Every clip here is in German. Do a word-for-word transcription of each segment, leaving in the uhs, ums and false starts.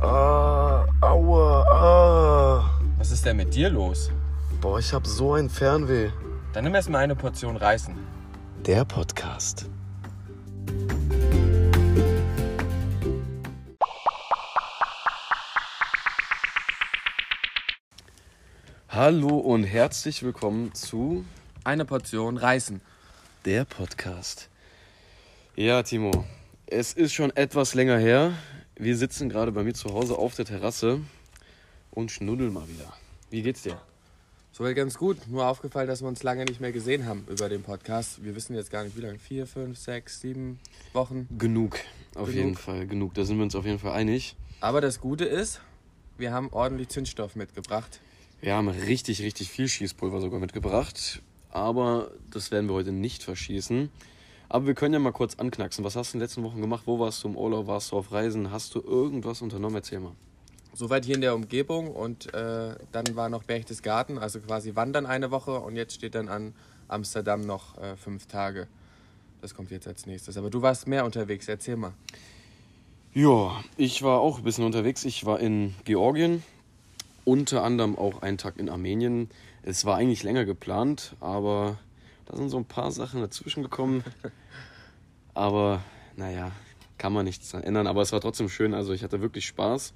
Ah, aua, ah. Was ist denn mit dir los? Boah, ich hab so ein Fernweh. Dann nimm erst mal eine Portion Reißen. Der Podcast. Hallo und herzlich willkommen zu Eine Portion Reißen. der Podcast. Ja, Timo, es ist schon etwas länger her. Wir sitzen gerade bei mir zu Hause auf der Terrasse und schnuddeln mal wieder. Wie geht's dir? Soweit ganz gut. Nur aufgefallen, dass wir uns lange nicht mehr gesehen haben über den Podcast. Wir wissen jetzt gar nicht, wie lange. Vier, fünf, sechs, sieben Wochen. Genug, auf Genug. jeden Fall. Genug, da sind wir uns auf jeden Fall einig. Aber das Gute ist, wir haben ordentlich Zündstoff mitgebracht. Wir haben richtig, richtig viel Schießpulver sogar mitgebracht. Aber das werden wir heute nicht verschießen. Aber wir können ja mal kurz anknacksen. Was hast du in den letzten Wochen gemacht? Wo warst du im Urlaub? Warst du auf Reisen? Hast du irgendwas unternommen? Erzähl mal. Soweit hier in der Umgebung und äh, dann war noch Berchtesgaden, also quasi wandern eine Woche und jetzt steht dann an Amsterdam noch äh, fünf Tage. Das kommt jetzt als nächstes. Aber du warst mehr unterwegs, erzähl mal. Ja, ich war auch ein bisschen unterwegs. Ich war in Georgien, unter anderem auch einen Tag in Armenien. Es war eigentlich länger geplant, aber da sind so ein paar Sachen dazwischen gekommen. Aber naja, kann man nichts dran ändern. Aber es war trotzdem schön, also ich hatte wirklich Spaß.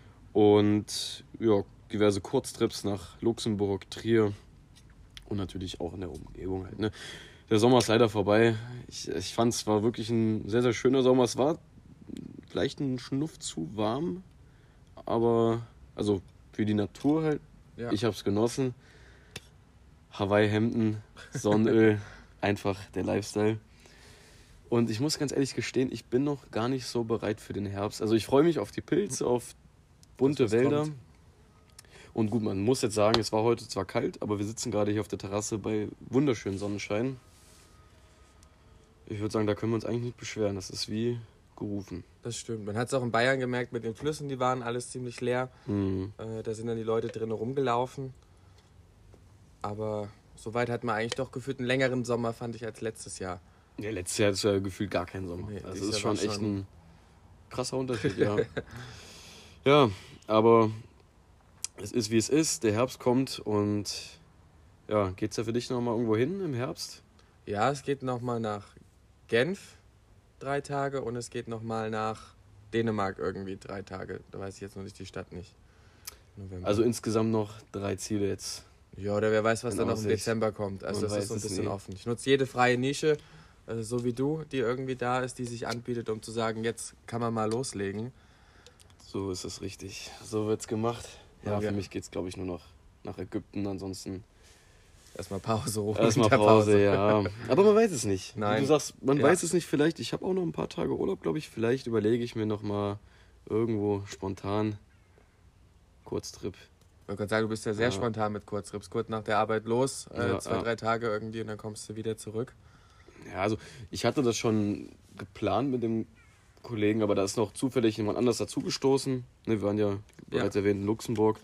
Und ja, diverse Kurztrips nach Luxemburg, Trier und natürlich auch in der Umgebung halt, ne? Der Sommer ist leider vorbei. Ich, ich fand es war wirklich ein sehr, sehr schöner Sommer. Es war vielleicht ein Schnuff zu warm, aber also für die Natur halt. Ja. Ich habe es genossen. Hawaii-Hemden, Sonnenöl, einfach der Lifestyle. Und ich muss ganz ehrlich gestehen, ich bin noch gar nicht so bereit für den Herbst. Also ich freue mich auf die Pilze, auf bunte Das, was Wälder. kommt. Und gut, man muss jetzt sagen, es war heute zwar kalt, aber wir sitzen gerade hier auf der Terrasse bei wunderschönem Sonnenschein. Ich würde sagen, da können wir uns eigentlich nicht beschweren. Das ist wie gerufen. Das stimmt. Man hat es auch in Bayern gemerkt mit den Flüssen, die waren alles ziemlich leer. Mhm. Äh, da sind dann die Leute drinnen rumgelaufen. Aber soweit hat man eigentlich doch gefühlt einen längeren Sommer, fand ich, als letztes Jahr. Ja, letztes Jahr ist ja gefühlt gar kein Sommer. Nee, das dieses ist Jahr schon war echt schon- ein krasser Unterschied, ja. Ja, aber es ist wie es ist. Der Herbst kommt und ja, geht's ja für dich nochmal irgendwo hin im Herbst? Ja, es geht nochmal nach Genf drei Tage und es geht nochmal nach Dänemark irgendwie drei Tage. Da weiß ich jetzt noch nicht die Stadt nicht. November. Also insgesamt noch drei Ziele jetzt. Ja, oder wer weiß, was in dann noch im Aussicht. Dezember kommt. Also Man das ist weiß so ein es bisschen nie. offen. Ich nutze jede freie Nische, also so wie du, die irgendwie da ist, die sich anbietet, um zu sagen, jetzt kann man mal loslegen. So ist es richtig. So wird's gemacht. Ja, Ja, für wir- mich geht's, glaube ich, nur noch nach Ägypten. Ansonsten Erstmal Pause. Ruhe erstmal in der Pause, ja. Aber man weiß es nicht. Nein. Wie du sagst, man Ja. weiß es nicht. Vielleicht, ich habe auch noch ein paar Tage Urlaub, glaube ich. Vielleicht überlege ich mir nochmal irgendwo spontan Kurztrip. Ich wollte gerade sagen, du bist ja sehr Ja. spontan mit Kurztrips. Kurz nach der Arbeit los, äh, Ja, zwei, ja. drei Tage irgendwie und dann kommst du wieder zurück. Ja, also ich hatte das schon geplant mit dem Kollegen, aber da ist noch zufällig jemand anders dazugestoßen. Ne, wir waren ja bereits erwähnt in Luxemburg.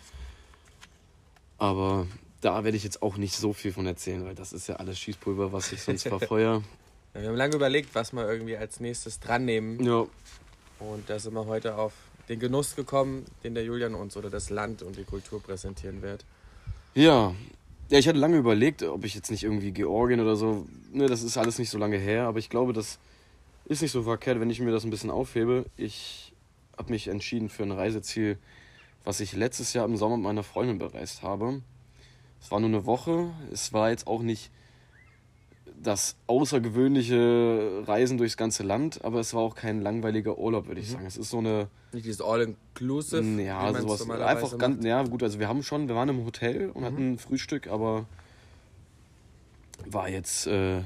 Aber da werde ich jetzt auch nicht so viel von erzählen, weil das ist ja alles Schießpulver, was ich sonst verfeuere. Ja, wir haben lange überlegt, was wir irgendwie als nächstes dran nehmen. Ja, Und da sind wir heute auf den Genuss gekommen, den der Julian uns oder das Land und die Kultur präsentieren wird. ja. Ja, ich hatte lange überlegt, ob ich jetzt nicht irgendwie Georgien oder so, ne, das ist alles nicht so lange her, aber ich glaube, das ist nicht so verkehrt, wenn ich mir das ein bisschen aufhebe. Ich habe mich entschieden für ein Reiseziel, was ich letztes Jahr im Sommer mit meiner Freundin bereist habe. Es war nur eine Woche, es war jetzt auch nicht das außergewöhnliche Reisen durchs ganze Land, aber es war auch kein langweiliger Urlaub, würde ich Mhm. sagen. Es ist so eine, Nicht dieses All-Inclusive, wie ja, man's sowas, normalerweise einfach ganz, macht. ja gut, also wir haben schon, wir waren im Hotel und Mhm. hatten Frühstück, aber war jetzt äh,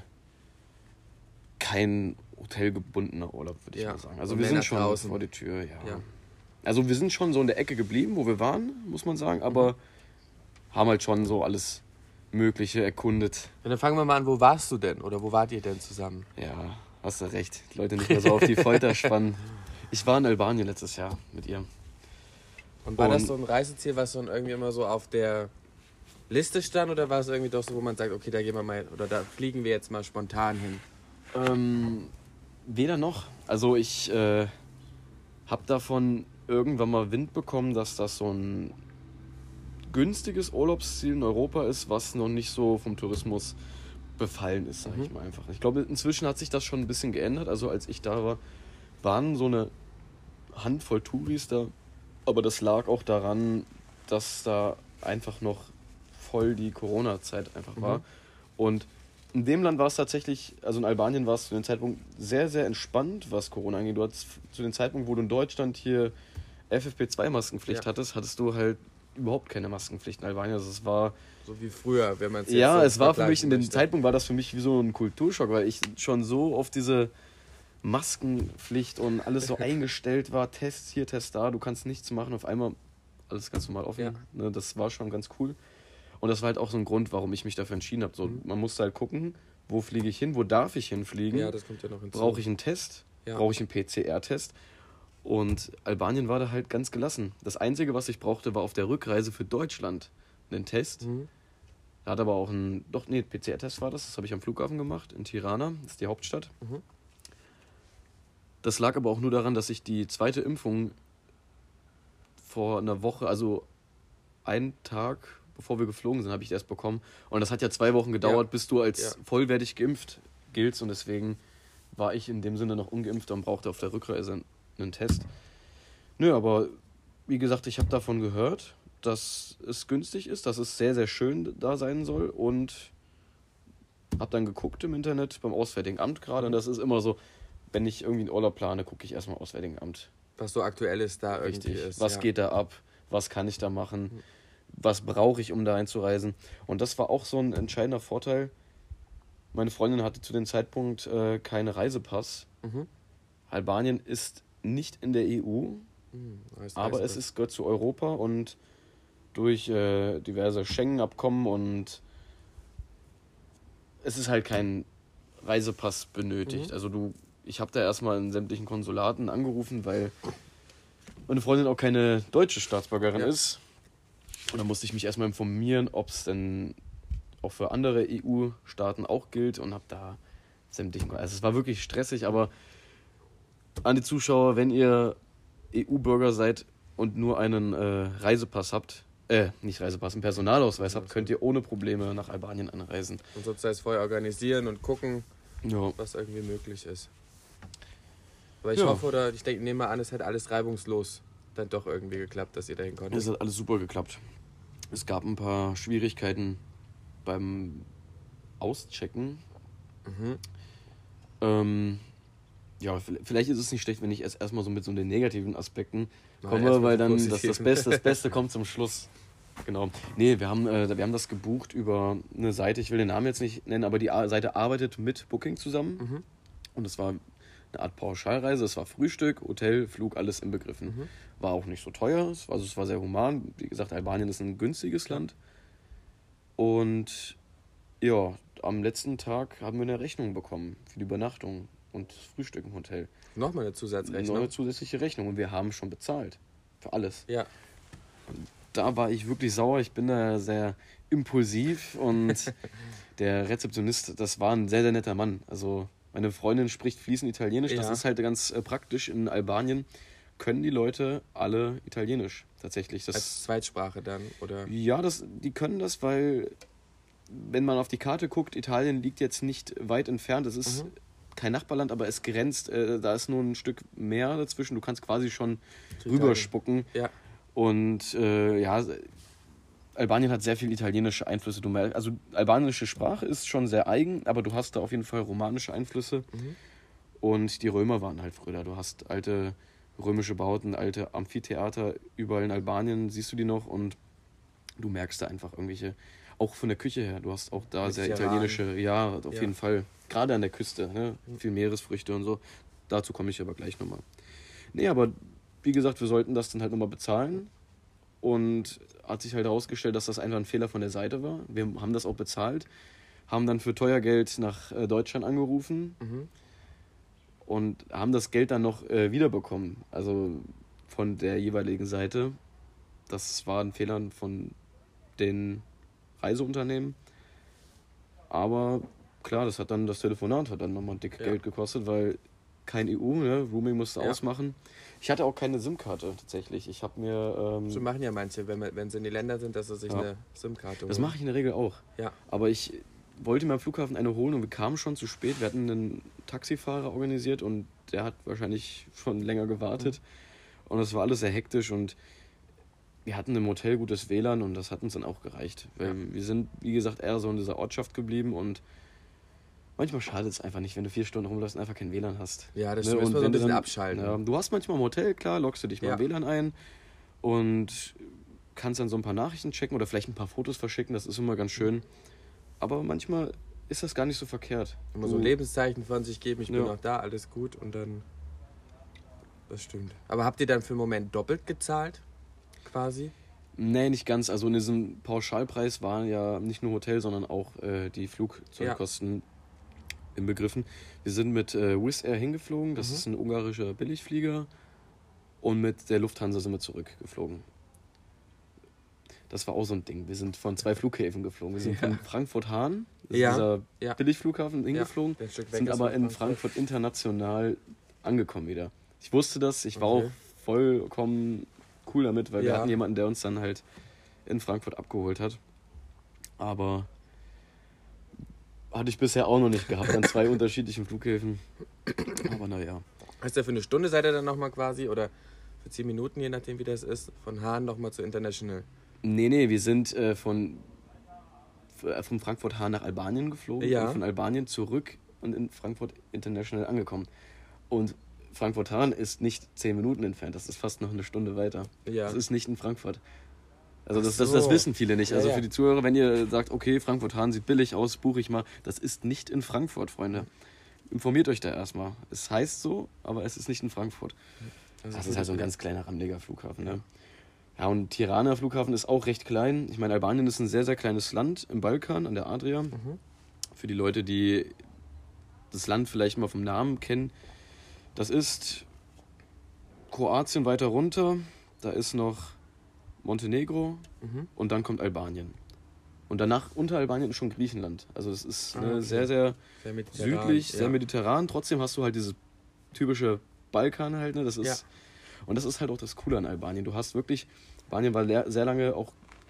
kein hotelgebundener Urlaub, würde ich Ja, mal sagen. Also und wir mehr sind nach schon draußen. vor die Tür, ja. Ja. Also wir sind schon so in der Ecke geblieben, wo wir waren, muss man sagen, aber haben halt schon so alles Mögliche erkundet. Ja, dann fangen wir mal an, wo warst du denn oder wo wart ihr denn zusammen? Ja, hast du recht. Die Leute nicht mehr so auf die Folter spannen. Ich war in Albanien letztes Jahr mit ihr. Und war das Und- so ein Reiseziel, was so irgendwie immer so auf der Liste stand oder war es irgendwie doch so, wo man sagt, okay, da gehen wir mal oder da fliegen wir jetzt mal spontan hin? Ähm, weder noch. Also ich äh, habe davon irgendwann mal Wind bekommen, dass das so ein günstiges Urlaubsziel in Europa ist, was noch nicht so vom Tourismus befallen ist, sag Mhm. ich mal einfach. Ich glaube, inzwischen hat sich das schon ein bisschen geändert. Also als ich da war, waren so eine Handvoll Touris da, aber das lag auch daran, dass da einfach noch voll die Corona-Zeit einfach war. Mhm. Und in dem Land war es tatsächlich, also in Albanien war es zu dem Zeitpunkt sehr, sehr entspannt, was Corona angeht. Du hattest zu dem Zeitpunkt, wo du in Deutschland hier F F P zwei Maskenpflicht Ja. hattest, hattest du halt überhaupt keine Maskenpflicht in Albanien. Also es war, So wie früher, wenn man es jetzt ja, so es war für mich, in dem möchte. Zeitpunkt war das für mich wie so ein Kulturschock, weil ich schon so auf diese Maskenpflicht und alles so eingestellt war, Tests hier, Tests da, du kannst nichts machen, auf einmal alles ganz normal offen. Ja. Ne, das war schon ganz cool. Und das war halt auch so ein Grund, warum ich mich dafür entschieden habe. So, Mhm. man musste halt gucken, wo fliege ich hin, wo darf ich hinfliegen, Ja, das kommt ja noch hinzu. brauche ich einen Test, Ja. brauche ich einen P C R-Test. Und Albanien war da halt ganz gelassen. Das Einzige, was ich brauchte, war auf der Rückreise für Deutschland einen Test. Mhm. Da hat aber auch ein, doch, nee, P C R-Test war das, das habe ich am Flughafen gemacht, in Tirana, das ist die Hauptstadt. Mhm. Das lag aber auch nur daran, dass ich die zweite Impfung vor einer Woche, also einen Tag bevor wir geflogen sind, habe ich die erst bekommen. Und das hat ja zwei Wochen gedauert, Ja. bis du als Ja. vollwertig geimpft giltst. Und deswegen war ich in dem Sinne noch ungeimpft und brauchte auf der Rückreise einen Test. Nö, aber wie gesagt, ich habe davon gehört, dass es günstig ist, dass es sehr, sehr schön da sein soll. Und habe dann geguckt im Internet beim Auswärtigen Amt gerade. Und das ist immer so, wenn ich irgendwie einen Urlaub plane, gucke ich erstmal Auswärtigen Amt. Was so Aktuelles da irgendwie Richtig. ist. Was ja. geht da ab? Was kann ich da machen? Was brauche ich, um da einzureisen? Und das war auch so ein entscheidender Vorteil. Meine Freundin hatte zu dem Zeitpunkt äh, keinen Reisepass. Mhm. Albanien ist nicht in der E U, Mhm. Heißt aber Reisepass. es ist, gehört zu Europa und durch äh, diverse Schengen-Abkommen und es ist halt kein Reisepass benötigt. Mhm. Also du, ich habe da erstmal in sämtlichen Konsulaten angerufen, weil meine Freundin auch keine deutsche Staatsbürgerin Ja. ist. Und dann musste ich mich erstmal informieren, ob es denn auch für andere E U-Staaten auch gilt und habe da sämtlichen... Also es war wirklich stressig, aber an die Zuschauer, wenn ihr E U-Bürger seid und nur einen äh, Reisepass habt, äh, nicht Reisepass, einen Personalausweis habt, könnt ihr ohne Probleme nach Albanien anreisen. Und sonst heißt vorher organisieren und gucken, Ja. was irgendwie möglich ist. Aber ich Ja. hoffe, oder ich denke, nehme mal an, es hat alles reibungslos dann doch irgendwie geklappt, dass ihr dahin konntet. Es hat alles super geklappt. Es gab ein paar Schwierigkeiten beim Auschecken. Mhm. Ähm, ja, vielleicht ist es nicht schlecht, wenn ich erst erstmal so mit so den negativen Aspekten Nein, komme, erst mit weil den dann das, das, positiven. Beste, das Beste kommt zum Schluss. Genau. Nee, wir haben, äh, wir haben das gebucht über eine Seite, ich will den Namen jetzt nicht nennen, aber die A- Seite arbeitet mit Booking zusammen. Mhm. Und es war eine Art Pauschalreise. Es war Frühstück, Hotel, Flug, alles inbegriffen. Mhm. War auch nicht so teuer, es- also es war sehr human. Wie gesagt, Albanien ist ein günstiges Land. Und ja, am letzten Tag haben wir eine Rechnung bekommen für die Übernachtung und das Frühstück im Hotel. Nochmal eine Eine Zusatzrechnung. neue zusätzliche Rechnung und wir haben schon bezahlt. Für alles. Ja. Da war ich wirklich sauer. Ich bin da sehr impulsiv und der Rezeptionist, das war ein sehr, sehr netter Mann. Also meine Freundin spricht fließend Italienisch. Das Ja. ist halt ganz äh, praktisch. In Albanien können die Leute alle Italienisch tatsächlich. Das, Als Zweitsprache dann, oder? ja, das, die können das, weil wenn man auf die Karte guckt, Italien liegt jetzt nicht weit entfernt. Es ist Mhm. kein Nachbarland, aber es grenzt. Äh, da ist nur ein Stück Meer dazwischen. Du kannst quasi schon Zu rüberspucken. Ja. Und äh, ja, Albanien hat sehr viel italienische Einflüsse. Du merkst, also albanische Sprache ist schon sehr eigen, aber du hast da auf jeden Fall romanische Einflüsse. Mhm. Und die Römer waren halt früher da. Du hast alte römische Bauten, alte Amphitheater überall in Albanien, siehst du die noch und du merkst da einfach irgendwelche, auch von der Küche her, du hast auch da sehr Mediterran. italienische, ja, auf Ja. jeden Fall. Gerade an der Küste, ne? Viel Meeresfrüchte und so. Dazu komme ich aber gleich nochmal. Nee, aber wie gesagt, wir sollten das dann halt nochmal bezahlen. Und hat sich halt herausgestellt, dass das einfach ein Fehler von der Seite war. Wir haben das auch bezahlt, haben dann für teuer Geld nach äh, Deutschland angerufen Mhm. und haben das Geld dann noch äh, wiederbekommen. Also von der jeweiligen Seite. Das war ein Fehler von den Reiseunternehmen. Aber klar, das hat dann das Telefonat hat dann nochmal dick Ja. Geld gekostet, weil kein E U, ne? Roaming musst du Ja. ausmachen. Ich hatte auch keine SIM-Karte tatsächlich. Ich habe mir... Ähm, So machen ja manche, wenn, wenn sie in die Länder sind, dass sie sich Ja. eine SIM-Karte das holen. mache ich in der Regel auch. Ja. Aber ich wollte mir am Flughafen eine holen und wir kamen schon zu spät. Wir hatten einen Taxifahrer organisiert und der hat wahrscheinlich schon länger gewartet. Mhm. Und es war alles sehr hektisch und wir hatten im Hotel gutes W L A N und das hat uns dann auch gereicht. Weil Ja. wir sind, wie gesagt, eher so in dieser Ortschaft geblieben und manchmal schadet es einfach nicht, wenn du vier Stunden rumläufst und einfach kein W L A N hast. Ja, das Ne, müssen wir und so ein wenn du bisschen dann- abschalten. Ja, du hast manchmal im Hotel, klar, loggst du dich mal Ja. im W L A N ein und kannst dann so ein paar Nachrichten checken oder vielleicht ein paar Fotos verschicken, das ist immer ganz schön. Aber manchmal ist das gar nicht so verkehrt. Immer so ein Du- Lebenszeichen von sich geben, ich bin Ja. noch da, alles gut und dann... Das stimmt. Aber habt ihr dann für den Moment doppelt gezahlt? Quasi? Nee, nicht ganz. Also in diesem Pauschalpreis waren ja nicht nur Hotel, sondern auch äh, die Flugzeugkosten inbegriffen. Wir sind mit äh, Wizz Air hingeflogen, das Mhm. ist ein ungarischer Billigflieger. Und mit der Lufthansa sind wir zurückgeflogen. Das war auch so ein Ding. Wir sind von zwei Flughäfen geflogen. Wir sind Ja. von Frankfurt-Hahn, das Ja. ist dieser Ja. Billigflughafen, hingeflogen. Der ein Stück weg Sind ist aber von in Frankfurt international angekommen wieder. Ich wusste das, ich war Okay. auch vollkommen cool damit, weil wir Ja. hatten jemanden, der uns dann halt in Frankfurt abgeholt hat. Aber hatte ich bisher auch noch nicht gehabt an zwei unterschiedlichen Flughäfen. Aber naja. Heißt ja, für eine Stunde seid ihr dann nochmal quasi, oder für zehn Minuten, je nachdem wie das ist, von Hahn nochmal zu International. Nee, nee, wir sind äh, von, f- von Frankfurt Hahn nach Albanien geflogen Ja. und von Albanien zurück und in Frankfurt International angekommen. Und Frankfurt Hahn ist nicht zehn Minuten entfernt, das ist fast noch eine Stunde weiter. Ja. Das ist nicht in Frankfurt. Also das, Ach das, das so. wissen viele nicht. Ja, Also ja. für die Zuhörer, wenn ihr sagt, okay, Frankfurt Hahn sieht billig aus, buche ich mal. Das ist nicht in Frankfurt, Freunde. Informiert euch da erstmal. Es heißt so, aber es ist nicht in Frankfurt. Das ist halt so ein ganz kleiner, randiger Flughafen. Ne? Ja, und Tirana Flughafen ist auch recht klein. Ich meine, Albanien ist ein sehr, sehr kleines Land im Balkan, an der Adria. Mhm. Für die Leute, die das Land vielleicht mal vom Namen kennen, das ist Kroatien weiter runter. Da ist noch Montenegro Mhm. und dann kommt Albanien. Und danach unter Albanien ist schon Griechenland. Also das ist Ah, ne, okay. sehr, sehr Sehr mediterran, südlich, ja. sehr mediterran. Trotzdem hast du halt dieses typische Balkan halt. Ne? Das ist, Ja. Und das ist halt auch das Coole an Albanien. Du hast wirklich, Albanien war leer, sehr lange auch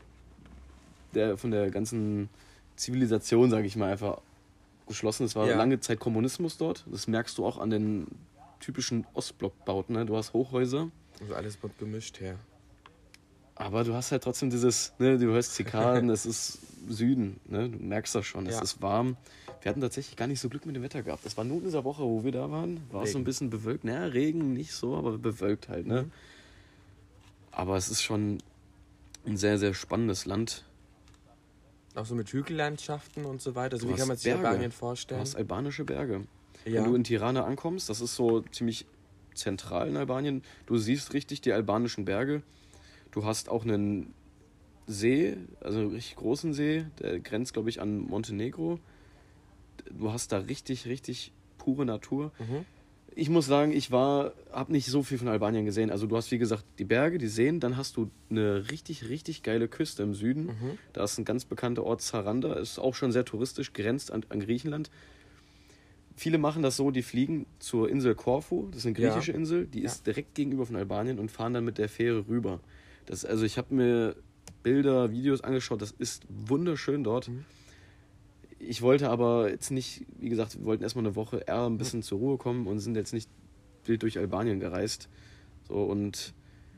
der, von der ganzen Zivilisation, sage ich mal, einfach geschlossen. Es war Ja. lange Zeit Kommunismus dort. Das merkst du auch an den typischen Ostblockbauten. Ne? Du hast Hochhäuser. Also alles bunt gemischt her. Aber du hast halt trotzdem dieses, ne, du hörst Zikaden, es ist Süden, ne, du merkst das schon, es Ja. ist warm. Wir hatten tatsächlich gar nicht so Glück mit dem Wetter gehabt. Das war nur in dieser Woche, wo wir da waren, war es so ein Regen. bisschen bewölkt. Naja, Regen nicht so, aber bewölkt halt, ne. Mhm. Aber es ist schon ein sehr, sehr spannendes Land. Auch so mit Hügellandschaften und so weiter. Also Du wie kann hast man sich Berge. Albanien Du vorstellen? hast albanische Berge. Ja. Wenn du in Tirana ankommst, das ist so ziemlich zentral in Albanien, du siehst richtig die albanischen Berge. Du hast auch einen See, also einen richtig großen See, der grenzt, glaube ich, an Montenegro. Du hast da richtig, richtig pure Natur. Mhm. Ich muss sagen, ich war, habe nicht so viel von Albanien gesehen. Also du hast, wie gesagt, die Berge, die Seen, dann hast du eine richtig, richtig geile Küste im Süden. Mhm. Da ist ein ganz bekannter Ort, Saranda, ist auch schon sehr touristisch, grenzt an, an Griechenland. Viele machen das so, die fliegen zur Insel Korfu, das ist eine Ja. griechische Insel, die Ja. ist direkt gegenüber von Albanien und fahren dann mit der Fähre rüber. Das, also ich habe mir Bilder, Videos angeschaut, das ist wunderschön dort. Mhm. Ich wollte aber jetzt nicht, wie gesagt, wir wollten erstmal eine Woche eher ein bisschen zur Ruhe kommen und sind jetzt nicht wild durch Albanien gereist. So, und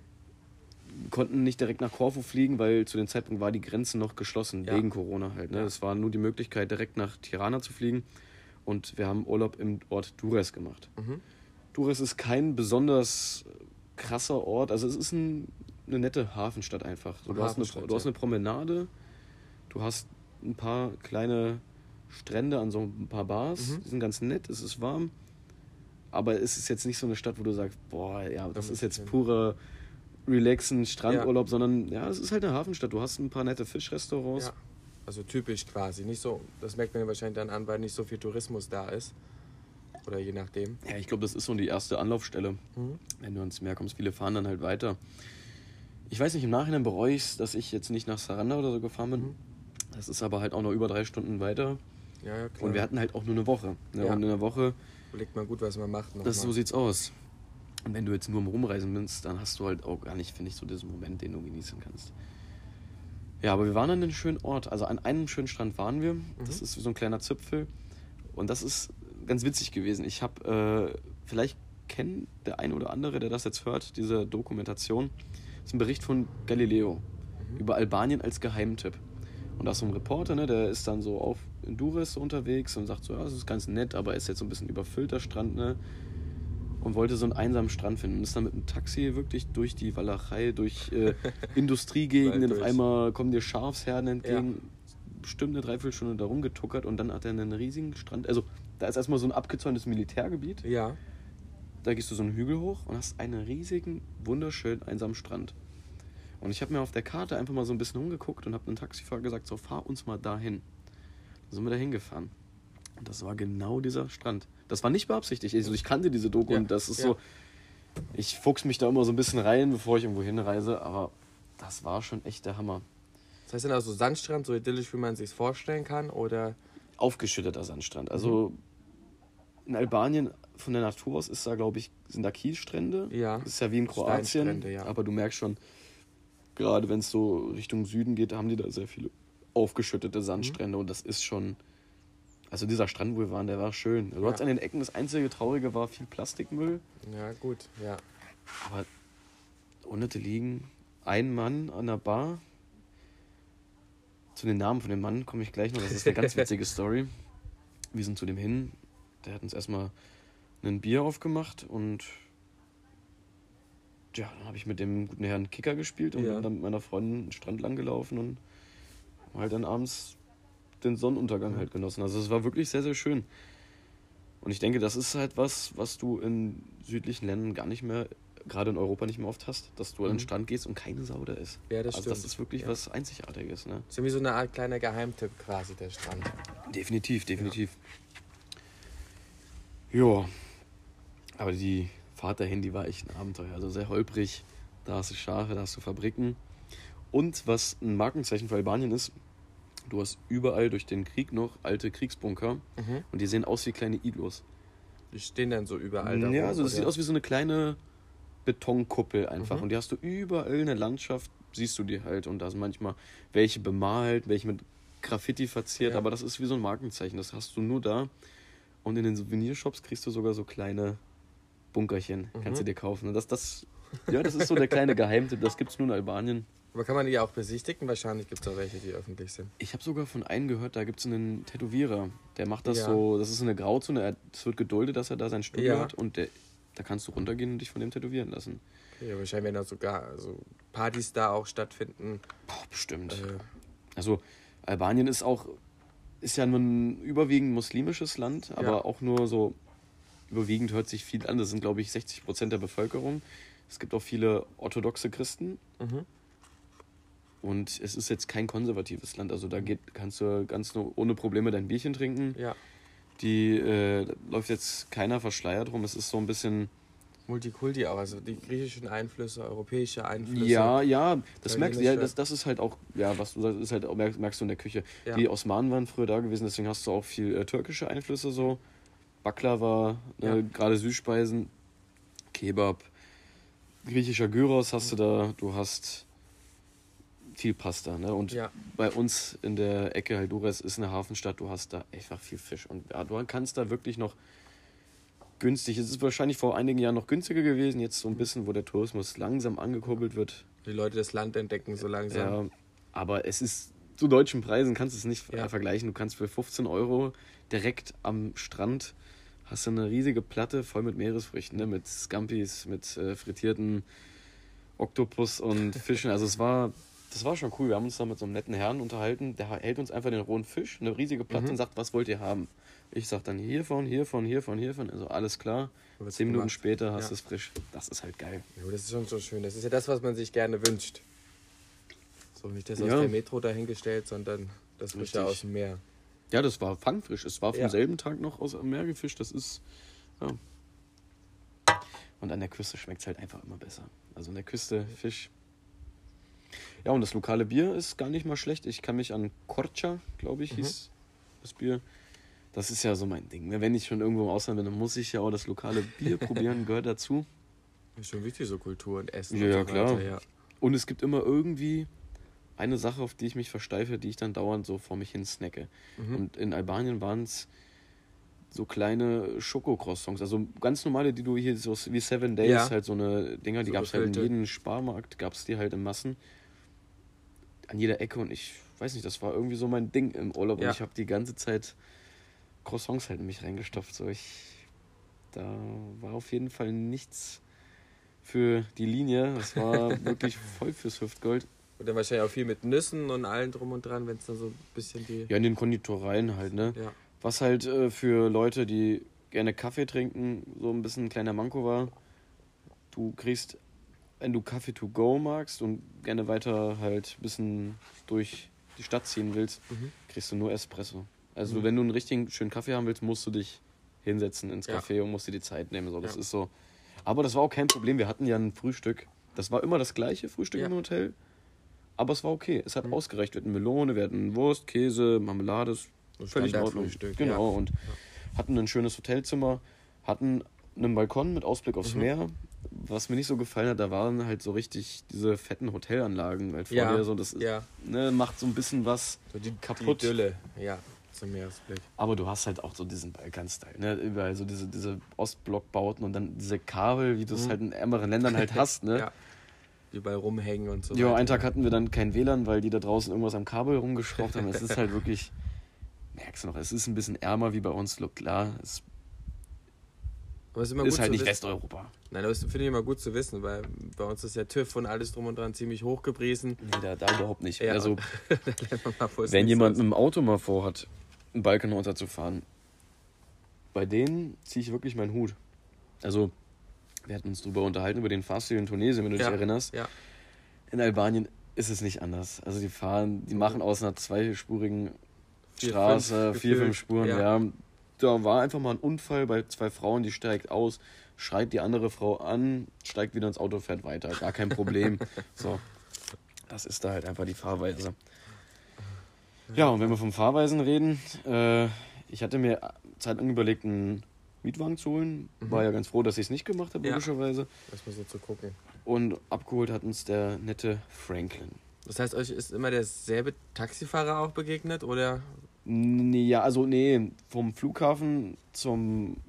konnten nicht direkt nach Korfu fliegen, weil zu dem Zeitpunkt war die Grenze noch geschlossen, Ja. wegen Corona halt. Ne? Ja. Es war nur die Möglichkeit, direkt nach Tirana zu fliegen. Und wir haben Urlaub im Ort Durres gemacht. Mhm. Durres ist kein besonders krasser Ort. Also es ist ein, eine nette Hafenstadt einfach. So, du, hast eine, Hafenstadt, du hast ja. eine Promenade, du hast ein paar kleine Strände an so ein paar Bars. Mhm. Die sind ganz nett, es ist warm. Aber es ist jetzt nicht so eine Stadt, wo du sagst, boah, ja, das muss ist jetzt ich hin. purer Relaxen, Strandurlaub, sondern ja, es ist halt eine Hafenstadt. Du hast ein paar nette Fischrestaurants. Ja. Also typisch quasi. Nicht so, das merkt man ja wahrscheinlich dann an, weil nicht so viel Tourismus da ist. Oder je nachdem. Ja, ich glaube, das ist so die erste Anlaufstelle, Mhm. wenn du ins Meer kommst. Viele fahren dann halt weiter. Ich weiß nicht, im Nachhinein bereue ich es, dass ich jetzt nicht nach Saranda oder so gefahren bin. Mhm. Das ist aber halt auch noch über drei Stunden weiter. Ja, ja, klar. Und wir hatten halt auch nur eine Woche. Ne? Ja. Und in der Woche Überlegt man gut, was man macht. Noch Das mal. so sieht's aus. Und wenn du jetzt nur am Rumreisen bist, dann hast du halt auch gar nicht, finde ich, so diesen Moment, den du genießen kannst. Ja, aber wir waren an einem schönen Ort. Also an einem schönen Strand waren wir. Das Mhm. ist so ein kleiner Zipfel. Und das ist ganz witzig gewesen. Ich habe, äh, vielleicht kennt der ein oder andere, der das jetzt hört, diese Dokumentation. Das ist ein Bericht von Galileo Mhm. über Albanien als Geheimtipp. Und da ist so ein Reporter, ne, der ist dann so auf in Durres so unterwegs und sagt so, ja, das ist ganz nett, aber ist jetzt so ein bisschen überfüllt, der Strand, ne? Und wollte so einen einsamen Strand finden. Und ist dann mit einem Taxi wirklich durch die Walachei, durch äh, Industriegegenden. Auf durch. einmal kommen dir Schafsherden entgegen. Bestimmt eine Dreiviertelstunde da rumgetuckert und dann hat er einen riesigen Strand. Also, da ist erstmal so ein abgezäuntes Militärgebiet. Ja. Da gehst du so einen Hügel hoch und hast einen riesigen, wunderschönen, einsamen Strand. Und ich habe mir auf der Karte einfach mal so ein bisschen umgeguckt und habe einem Taxifahrer gesagt, so, fahr uns mal dahin. Dann sind wir da hingefahren. Und das war genau dieser Strand. Das war nicht beabsichtigt. Also ich kannte diese Doku Ja, und das ist ja. so... Ich fuchs mich da immer so ein bisschen rein, bevor ich irgendwo hinreise, aber das war schon echt der Hammer. Das heißt dann also Sandstrand, so idyllisch, wie man sich vorstellen kann, oder? Aufgeschütteter Sandstrand. Also in Albanien von der Natur aus ist da, glaube ich, sind da Kiesstrände. Ja. Ist ja wie in Kroatien. Steinstrände, ja. Aber du merkst schon, gerade wenn es so Richtung Süden geht, haben die da sehr viele aufgeschüttete Sandstrände und das ist schon... Also dieser Strand, wo wir waren, der war schön. Du Ja. hattest an den Ecken, das einzige Traurige war viel Plastikmüll. Ja, gut, ja. Aber Hunderte liegen, ein Mann an der Bar. Zu den Namen von dem Mann komme ich gleich noch, das ist eine ganz witzige Story. Wir sind zu dem hin, der hat uns erstmal ein Bier aufgemacht und ja, dann habe ich mit dem guten Herrn Kicker gespielt und Ja. bin dann mit meiner Freundin den Strand lang gelaufen und halt dann abends den Sonnenuntergang halt genossen. Also es war wirklich sehr, sehr schön. Und ich denke, das ist halt was, was du in südlichen Ländern gar nicht mehr, gerade in Europa nicht mehr oft hast, dass du an den Mhm. Strand gehst und keine Sau da ist. Ja, das Also stimmt. das ist wirklich Ja. was Einzigartiges, ne? Das ist ja wie so eine Art kleiner Geheimtipp quasi, der Strand. Definitiv, definitiv. Ja. Aber die Fahrt dahin, die war echt ein Abenteuer. Also sehr holprig. Da hast du Schafe, da hast du Fabriken. Und was ein Markenzeichen für Albanien ist, du hast überall durch den Krieg noch alte Kriegsbunker Mhm. und die sehen aus wie kleine Iglos. Die stehen dann so überall da. Ja, also das sieht aus wie so eine kleine Betonkuppel einfach. Mhm. Und die hast du überall in der Landschaft, siehst du die halt. Und da sind manchmal welche bemalt, welche mit Graffiti verziert. Ja. Aber das ist wie so ein Markenzeichen. Das hast du nur da. Und in den Souvenirshops kriegst du sogar so kleine Bunkerchen. Mhm. Kannst du dir kaufen. Und das, das, ja, das ist so der kleine Geheimtipp. Das gibt es nur in Albanien. Aber kann man die auch besichtigen? Wahrscheinlich gibt es auch welche, die öffentlich sind. Ich habe sogar von einem gehört, da gibt es einen Tätowierer. Der macht das Ja. so, das ist eine Grauzone. Er- Es wird geduldet, dass er da sein Studio Ja. hat. Und der, da kannst du runtergehen und dich von dem tätowieren lassen. Okay, aber wahrscheinlich werden da sogar so Partys da auch stattfinden. Boah, bestimmt. Äh, Also Albanien ist auch, ist ja nur ein überwiegend muslimisches Land, aber Ja. auch nur so, überwiegend hört sich viel an. Das sind, glaube ich, sechzig Prozent der Bevölkerung. Es gibt auch viele orthodoxe Christen mhm. und es ist jetzt kein konservatives Land. Also da geht, kannst du ganz nur ohne Probleme dein Bierchen trinken. Ja. Die äh, da läuft jetzt keiner verschleiert rum. Es ist so ein bisschen, Multikulti auch, also die griechischen Einflüsse, europäische Einflüsse. ja, ja, das merkst du, ja, Italienische. das, das ist halt auch, ja, was du sagst, ist halt auch, merkst, merkst du in der Küche. Ja. Die Osmanen waren früher da gewesen, deswegen hast du auch viel äh, türkische Einflüsse so. Baklava, Ja. äh, gerade Süßspeisen, Kebab, griechischer Gyros hast du da, du hast viel Pasta, ne? Und Ja. bei uns in der Ecke halt Durres ist eine Hafenstadt, du hast da einfach viel Fisch und ja, du kannst da wirklich noch günstig, es ist wahrscheinlich vor einigen Jahren noch günstiger gewesen, jetzt so ein bisschen, wo der Tourismus langsam angekurbelt wird. Die Leute das Land entdecken so langsam. Ja, aber es ist zu deutschen Preisen, kannst du es nicht Ja. vergleichen. Du kannst für fünfzehn Euro direkt am Strand hast du eine riesige Platte voll mit Meeresfrüchten, ne? Mit Scampis, mit äh, frittierten Oktopus und Fischen. Also es war, das war schon cool. Wir haben uns da mit so einem netten Herrn unterhalten. Der hält uns einfach den rohen Fisch, eine riesige Platte Mhm. und sagt, was wollt ihr haben? Ich sag dann hiervon, hiervon, hiervon, hiervon. Also alles klar. Wird's Zehn Minuten gemacht. später hast Ja. du es frisch. Das ist halt geil. Ja, das ist schon so schön. Das ist ja das, was man sich gerne wünscht. So nicht das aus Ja. der Metro dahingestellt, sondern das Frische Richtig. aus dem Meer. Ja, das war fangfrisch. Es war vom Ja. selben Tag noch aus dem Meer gefischt. Das ist, ja. Und an der Küste schmeckt es halt einfach immer besser. Also an der Küste Fisch. Ja, und das lokale Bier ist gar nicht mal schlecht. Ich kann mich an Korça, glaube ich, Mhm. hieß das Bier. Das ist ja so mein Ding. Wenn ich schon irgendwo im Ausland bin, dann muss ich ja auch das lokale Bier probieren, gehört dazu. Das ist schon wichtig, so Kultur und Essen. Ja, und so ja, klar. Weiter, ja. Und es gibt immer irgendwie eine Sache, auf die ich mich versteife, die ich dann dauernd so vor mich hin snacke. Mhm. Und in Albanien waren es so kleine Schokocroissants, also ganz normale, die du hier so wie Seven Days, Ja. halt so eine Dinger, die So gab es halt in gefüllte. jedem Sparmarkt, gab es die halt in Massen. An jeder Ecke und ich weiß nicht, das war irgendwie so mein Ding im Urlaub Ja. und ich habe die ganze Zeit Croissants halt in mich reingestopft. So ich, da war auf jeden Fall nichts für die Linie. Das war wirklich voll fürs Hüftgold. Und dann wahrscheinlich auch viel mit Nüssen und allem drum und dran, wenn es dann so ein bisschen die... Ja, in den Konditoreien halt, ne? Ja. Was halt äh, für Leute, die gerne Kaffee trinken, so ein bisschen ein kleiner Manko war. Du kriegst, wenn du Kaffee to go magst und gerne weiter halt ein bisschen durch die Stadt ziehen willst, Mhm. kriegst du nur Espresso. Also Mhm. wenn du einen richtigen schönen Kaffee haben willst, musst du dich hinsetzen ins Ja. Café und musst dir die Zeit nehmen. So, das Ja. ist so. Aber das war auch kein Problem. Wir hatten ja ein Frühstück. Das war immer das gleiche Frühstück Ja. im Hotel. Aber es war okay. Es hat Mhm. ausgereicht. Wir hatten Melone, wir hatten Wurst, Käse, Marmelade. ist Völlig in Ordnung. Standardfrühstück, Genau. ja. Und hatten ein schönes Hotelzimmer, hatten einen Balkon mit Ausblick aufs Mhm. Meer. Was mir nicht so gefallen hat, da waren halt so richtig diese fetten Hotelanlagen halt vor Ja. dir. So, das ist, Ja, ne, macht so ein bisschen was so die, kaputt. die Dülle, ja, zum Meeresblick. Aber du hast halt auch so diesen Balkan-Style, ne? Überall so diese, diese Ostblockbauten und dann diese Kabel, wie du es Mhm. halt in ärmeren Ländern halt hast, ne? Ja, die überall rumhängen und so Ja, weiter. einen Tag hatten wir dann kein W L A N, weil die da draußen irgendwas am Kabel rumgeschraubt haben. Es ist halt wirklich, merkst du noch, es ist ein bisschen ärmer wie bei uns, look, klar. Es Aber es ist, immer ist gut halt zu nicht wissen. Westeuropa. Nein, das finde ich immer gut zu wissen, weil bei uns ist ja TÜV und alles drum und dran ziemlich hochgepriesen. Nee, da, da überhaupt nicht. Ja, Also, da lernt man mal, wo es wenn nicht jemand so mit ist. dem Auto mal vorhat, einen Balkan runterzufahren, bei denen ziehe ich wirklich meinen Hut. Also, wir hatten uns darüber unterhalten, über den Fahrstil in Tunesien, wenn du dich Ja. erinnerst. Ja, In Albanien ist es nicht anders. Also die fahren, die machen aus einer zweispurigen Vier, Straße fünf vier, fünf gefühlt, Spuren. ja. Ja. Da war einfach mal ein Unfall bei zwei Frauen, die steigt aus, schreit die andere Frau an, steigt wieder ins Auto, fährt weiter. Gar kein Problem. So, das ist da halt einfach die Fahrweise. Ja, und wenn wir vom Fahrweisen reden, äh, ich hatte mir zeitlang überlegt, einen Mietwagen zu holen. Mhm. War ja ganz froh, dass ich es nicht gemacht habe, Ja. logischerweise. erstmal so zu gucken. Und abgeholt hat uns der nette Franklin. Das heißt, euch ist immer derselbe Taxifahrer auch begegnet, oder? Nee, ja, also nee, vom Flughafen zum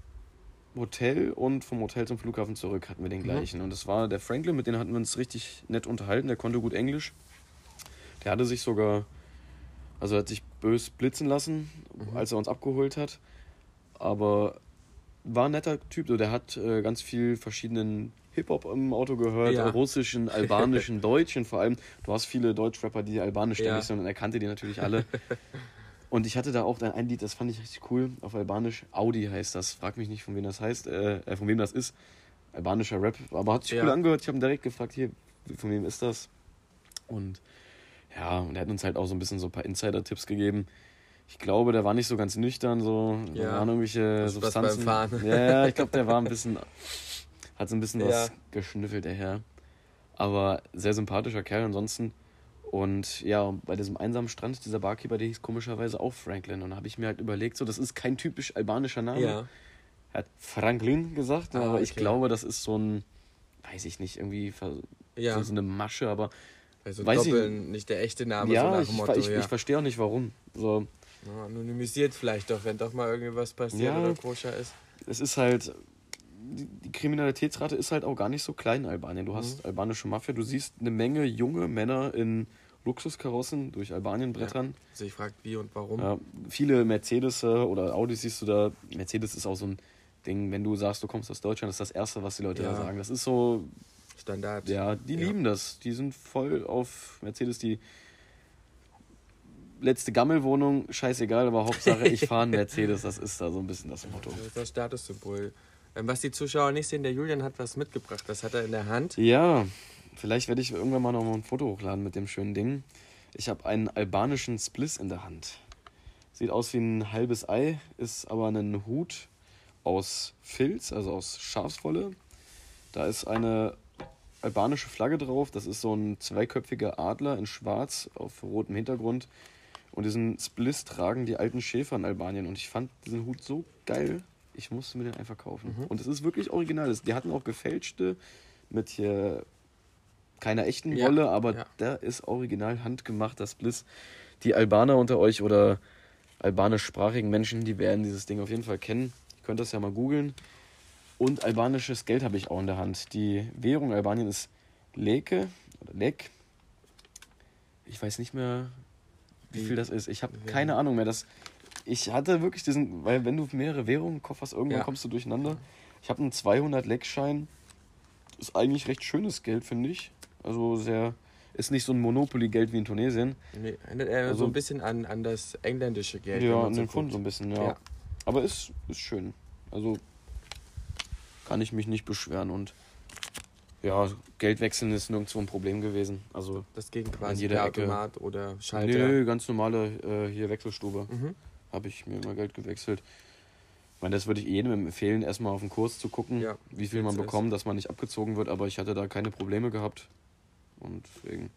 Hotel und vom Hotel zum Flughafen zurück hatten wir den Mhm. gleichen. Und das war der Franklin, mit dem hatten wir uns richtig nett unterhalten, der konnte gut Englisch. Der hatte sich sogar, also er hat sich bös blitzen lassen, Mhm. als er uns abgeholt hat. Aber war ein netter Typ, so, der hat äh, ganz viel verschiedenen Hip-Hop im Auto gehört, Ja. russischen, albanischen, deutschen vor allem. Du hast viele Deutschrapper, die albanischstämmig Ja. sind und er kannte die natürlich alle. Und ich hatte da auch dann ein Lied, das fand ich richtig cool, auf Albanisch. Audi heißt das. Frag mich nicht, von wem das heißt, äh, äh, von wem das ist. Albanischer Rap, aber hat sich Ja. cool angehört. Ich habe ihn direkt gefragt, hier, von wem ist das? Und ja, und er hat uns halt auch so ein bisschen so ein paar Insider-Tipps gegeben. Ich glaube, der war nicht so ganz nüchtern, so, da Ja. waren irgendwelche Spaß Substanzen. beim Fahren. Ja, ja, ich glaube, der war ein bisschen, hat so ein bisschen was Ja. geschnüffelt, der Herr. Aber sehr sympathischer Kerl ansonsten. Und ja, bei diesem einsamen Strand, dieser Barkeeper, der hieß komischerweise auch Franklin. Und da habe ich mir halt überlegt, so, das ist kein typisch albanischer Name. Ja. Er hat Franklin gesagt, Ah, aber ich okay. glaube, das ist so ein, weiß ich nicht, irgendwie ver- Ja. so, so eine Masche, aber Also Weiß ich doppeln, nicht der echte Name, so ja, nach ich, dem ich, Motto, ich, ja. ich verstehe auch nicht warum. So, Ja, anonymisiert vielleicht doch, wenn doch mal irgendwie was passiert Ja. oder koscher ist. es ist halt, die, die Kriminalitätsrate ist halt auch gar nicht so klein in Albanien. Du hast Mhm. albanische Mafia, du siehst eine Menge junge Männer in Luxuskarossen durch Albanien brettern. Also ich frage, wie und warum. Ja, viele Mercedes oder Audis siehst du da. Mercedes ist auch so ein Ding, wenn du sagst, du kommst aus Deutschland, das ist das Erste, was die Leute Ja. da sagen. Das ist so, Standard. ja, die Ja. lieben das. Die sind voll auf Mercedes, die letzte Gammelwohnung, scheißegal, aber Hauptsache, ich fahre einen Mercedes, das ist da so ein bisschen das Motto. Das ist das Statussymbol. Ähm, Was die Zuschauer nicht sehen, der Julian hat was mitgebracht. Das hat er in der Hand. Ja, vielleicht werde ich irgendwann mal noch mal ein Foto hochladen mit dem schönen Ding. Ich habe einen albanischen Spliss in der Hand. Sieht aus wie ein halbes Ei, ist aber ein Hut aus Filz, also aus Schafswolle. Da ist eine albanische Flagge drauf. Das ist so ein zweiköpfiger Adler in schwarz auf rotem Hintergrund. Und diesen Spliss tragen die alten Schäfer in Albanien. Und ich fand diesen Hut so geil, ich musste mir den einfach kaufen. Mhm. Und es ist wirklich original. Die hatten auch gefälschte mit hier keiner echten ja. Wolle, aber ja. der ist original handgemacht, das Spliss. Die Albaner unter euch oder albanischsprachigen Menschen, die werden dieses Ding auf jeden Fall kennen. Ihr könnt das ja mal googeln. Und albanisches Geld habe ich auch in der Hand. Die Währung Albanien ist Leke oder Lek. Ich weiß nicht mehr, wie viel das ist. Ich habe keine Ahnung mehr. Das, ich hatte wirklich diesen, weil wenn du mehrere Währungen im Kopf hast, irgendwann ja. kommst du durcheinander. Ich habe einen zweihundert Lek-Schein. Ist eigentlich recht schönes Geld, finde ich. Also sehr, ist nicht so ein Monopoly-Geld wie in Tunesien. Nee, erinnert eher also, so ein bisschen an, an das engländische Geld. Ja, an den Pfund so ein bisschen, ja. ja. Aber ist, ist schön. Also kann ich mich nicht beschweren und ja, Geld wechseln ist nirgendwo ein Problem gewesen. Also das ging quasi per Automat oder Schalter? Nö, ganz normale äh, hier Wechselstube. Mhm. Habe ich mir immer Geld gewechselt. Ich meine, das würde ich jedem empfehlen, erstmal auf den Kurs zu gucken, ja, wie viel man bekommt, dass man nicht abgezogen wird. Aber ich hatte da keine Probleme gehabt. Und deswegen,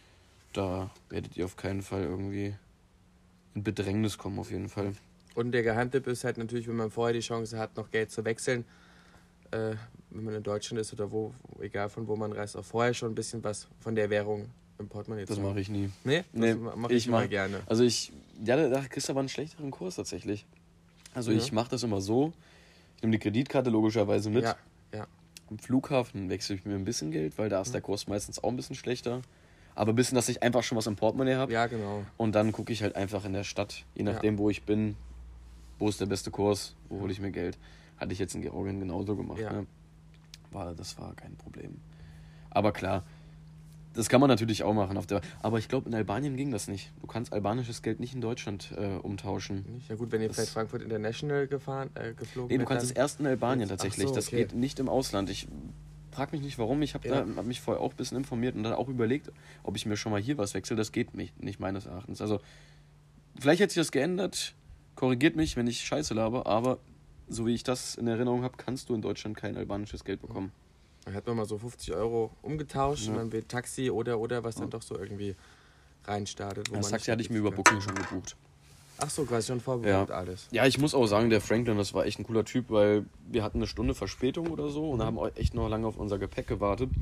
da werdet ihr auf keinen Fall irgendwie in Bedrängnis kommen, auf jeden Fall. Und der Geheimtipp ist halt natürlich, wenn man vorher die Chance hat, noch Geld zu wechseln, äh, wenn man in Deutschland ist oder wo, egal von wo man reist, auch vorher schon ein bisschen was von der Währung im Portemonnaie zu Das mache ich nie. Nee? Nee, das mache ich, ich mach, mal gerne. Also ich, ja, da kriegst du aber einen schlechteren Kurs tatsächlich. Also ja. ich mache das immer so, ich nehme die Kreditkarte logischerweise mit. Ja, ja. Am Flughafen wechsle ich mir ein bisschen Geld, weil da ist der Kurs meistens auch ein bisschen schlechter. Aber ein bisschen, dass ich einfach schon was im Portemonnaie habe. Ja, genau. Und dann gucke ich halt einfach in der Stadt, je nachdem, ja. wo ich bin, wo ist der beste Kurs, wo hole ich mir Geld. Hatte ich jetzt in Georgien genauso gemacht. Ja. Ne? War, das war kein Problem. Aber klar, das kann man natürlich auch machen. Auf der, aber ich glaube, in Albanien ging das nicht. Du kannst albanisches Geld nicht in Deutschland äh, umtauschen. Nicht? Ja gut, wenn ihr das vielleicht Frankfurt International gefahren, äh, geflogen Nee, du kannst es erst in Albanien tatsächlich. So, okay. Das geht nicht im Ausland. Ich frage mich nicht, warum. Ich habe ja. hab mich vorher auch ein bisschen informiert und dann auch überlegt, ob ich mir schon mal hier was wechsle. Das geht nicht, nicht meines Erachtens. Also, vielleicht hat sich das geändert. Korrigiert mich, wenn ich Scheiße laber, aber so wie ich das in Erinnerung habe, kannst du in Deutschland kein albanisches Geld bekommen. Dann hat man mal so fünfzig Euro umgetauscht ja. und dann wird Taxi oder oder was ja. dann doch so irgendwie reinstartet. Wo das man Taxi hatte ich mir über Booking schon gebucht. Ach so, quasi schon vorbereitet ja. alles. Ja, ich muss auch sagen, der Franklin, das war echt ein cooler Typ, weil wir hatten eine Stunde Verspätung oder so und haben echt noch lange auf unser Gepäck gewartet.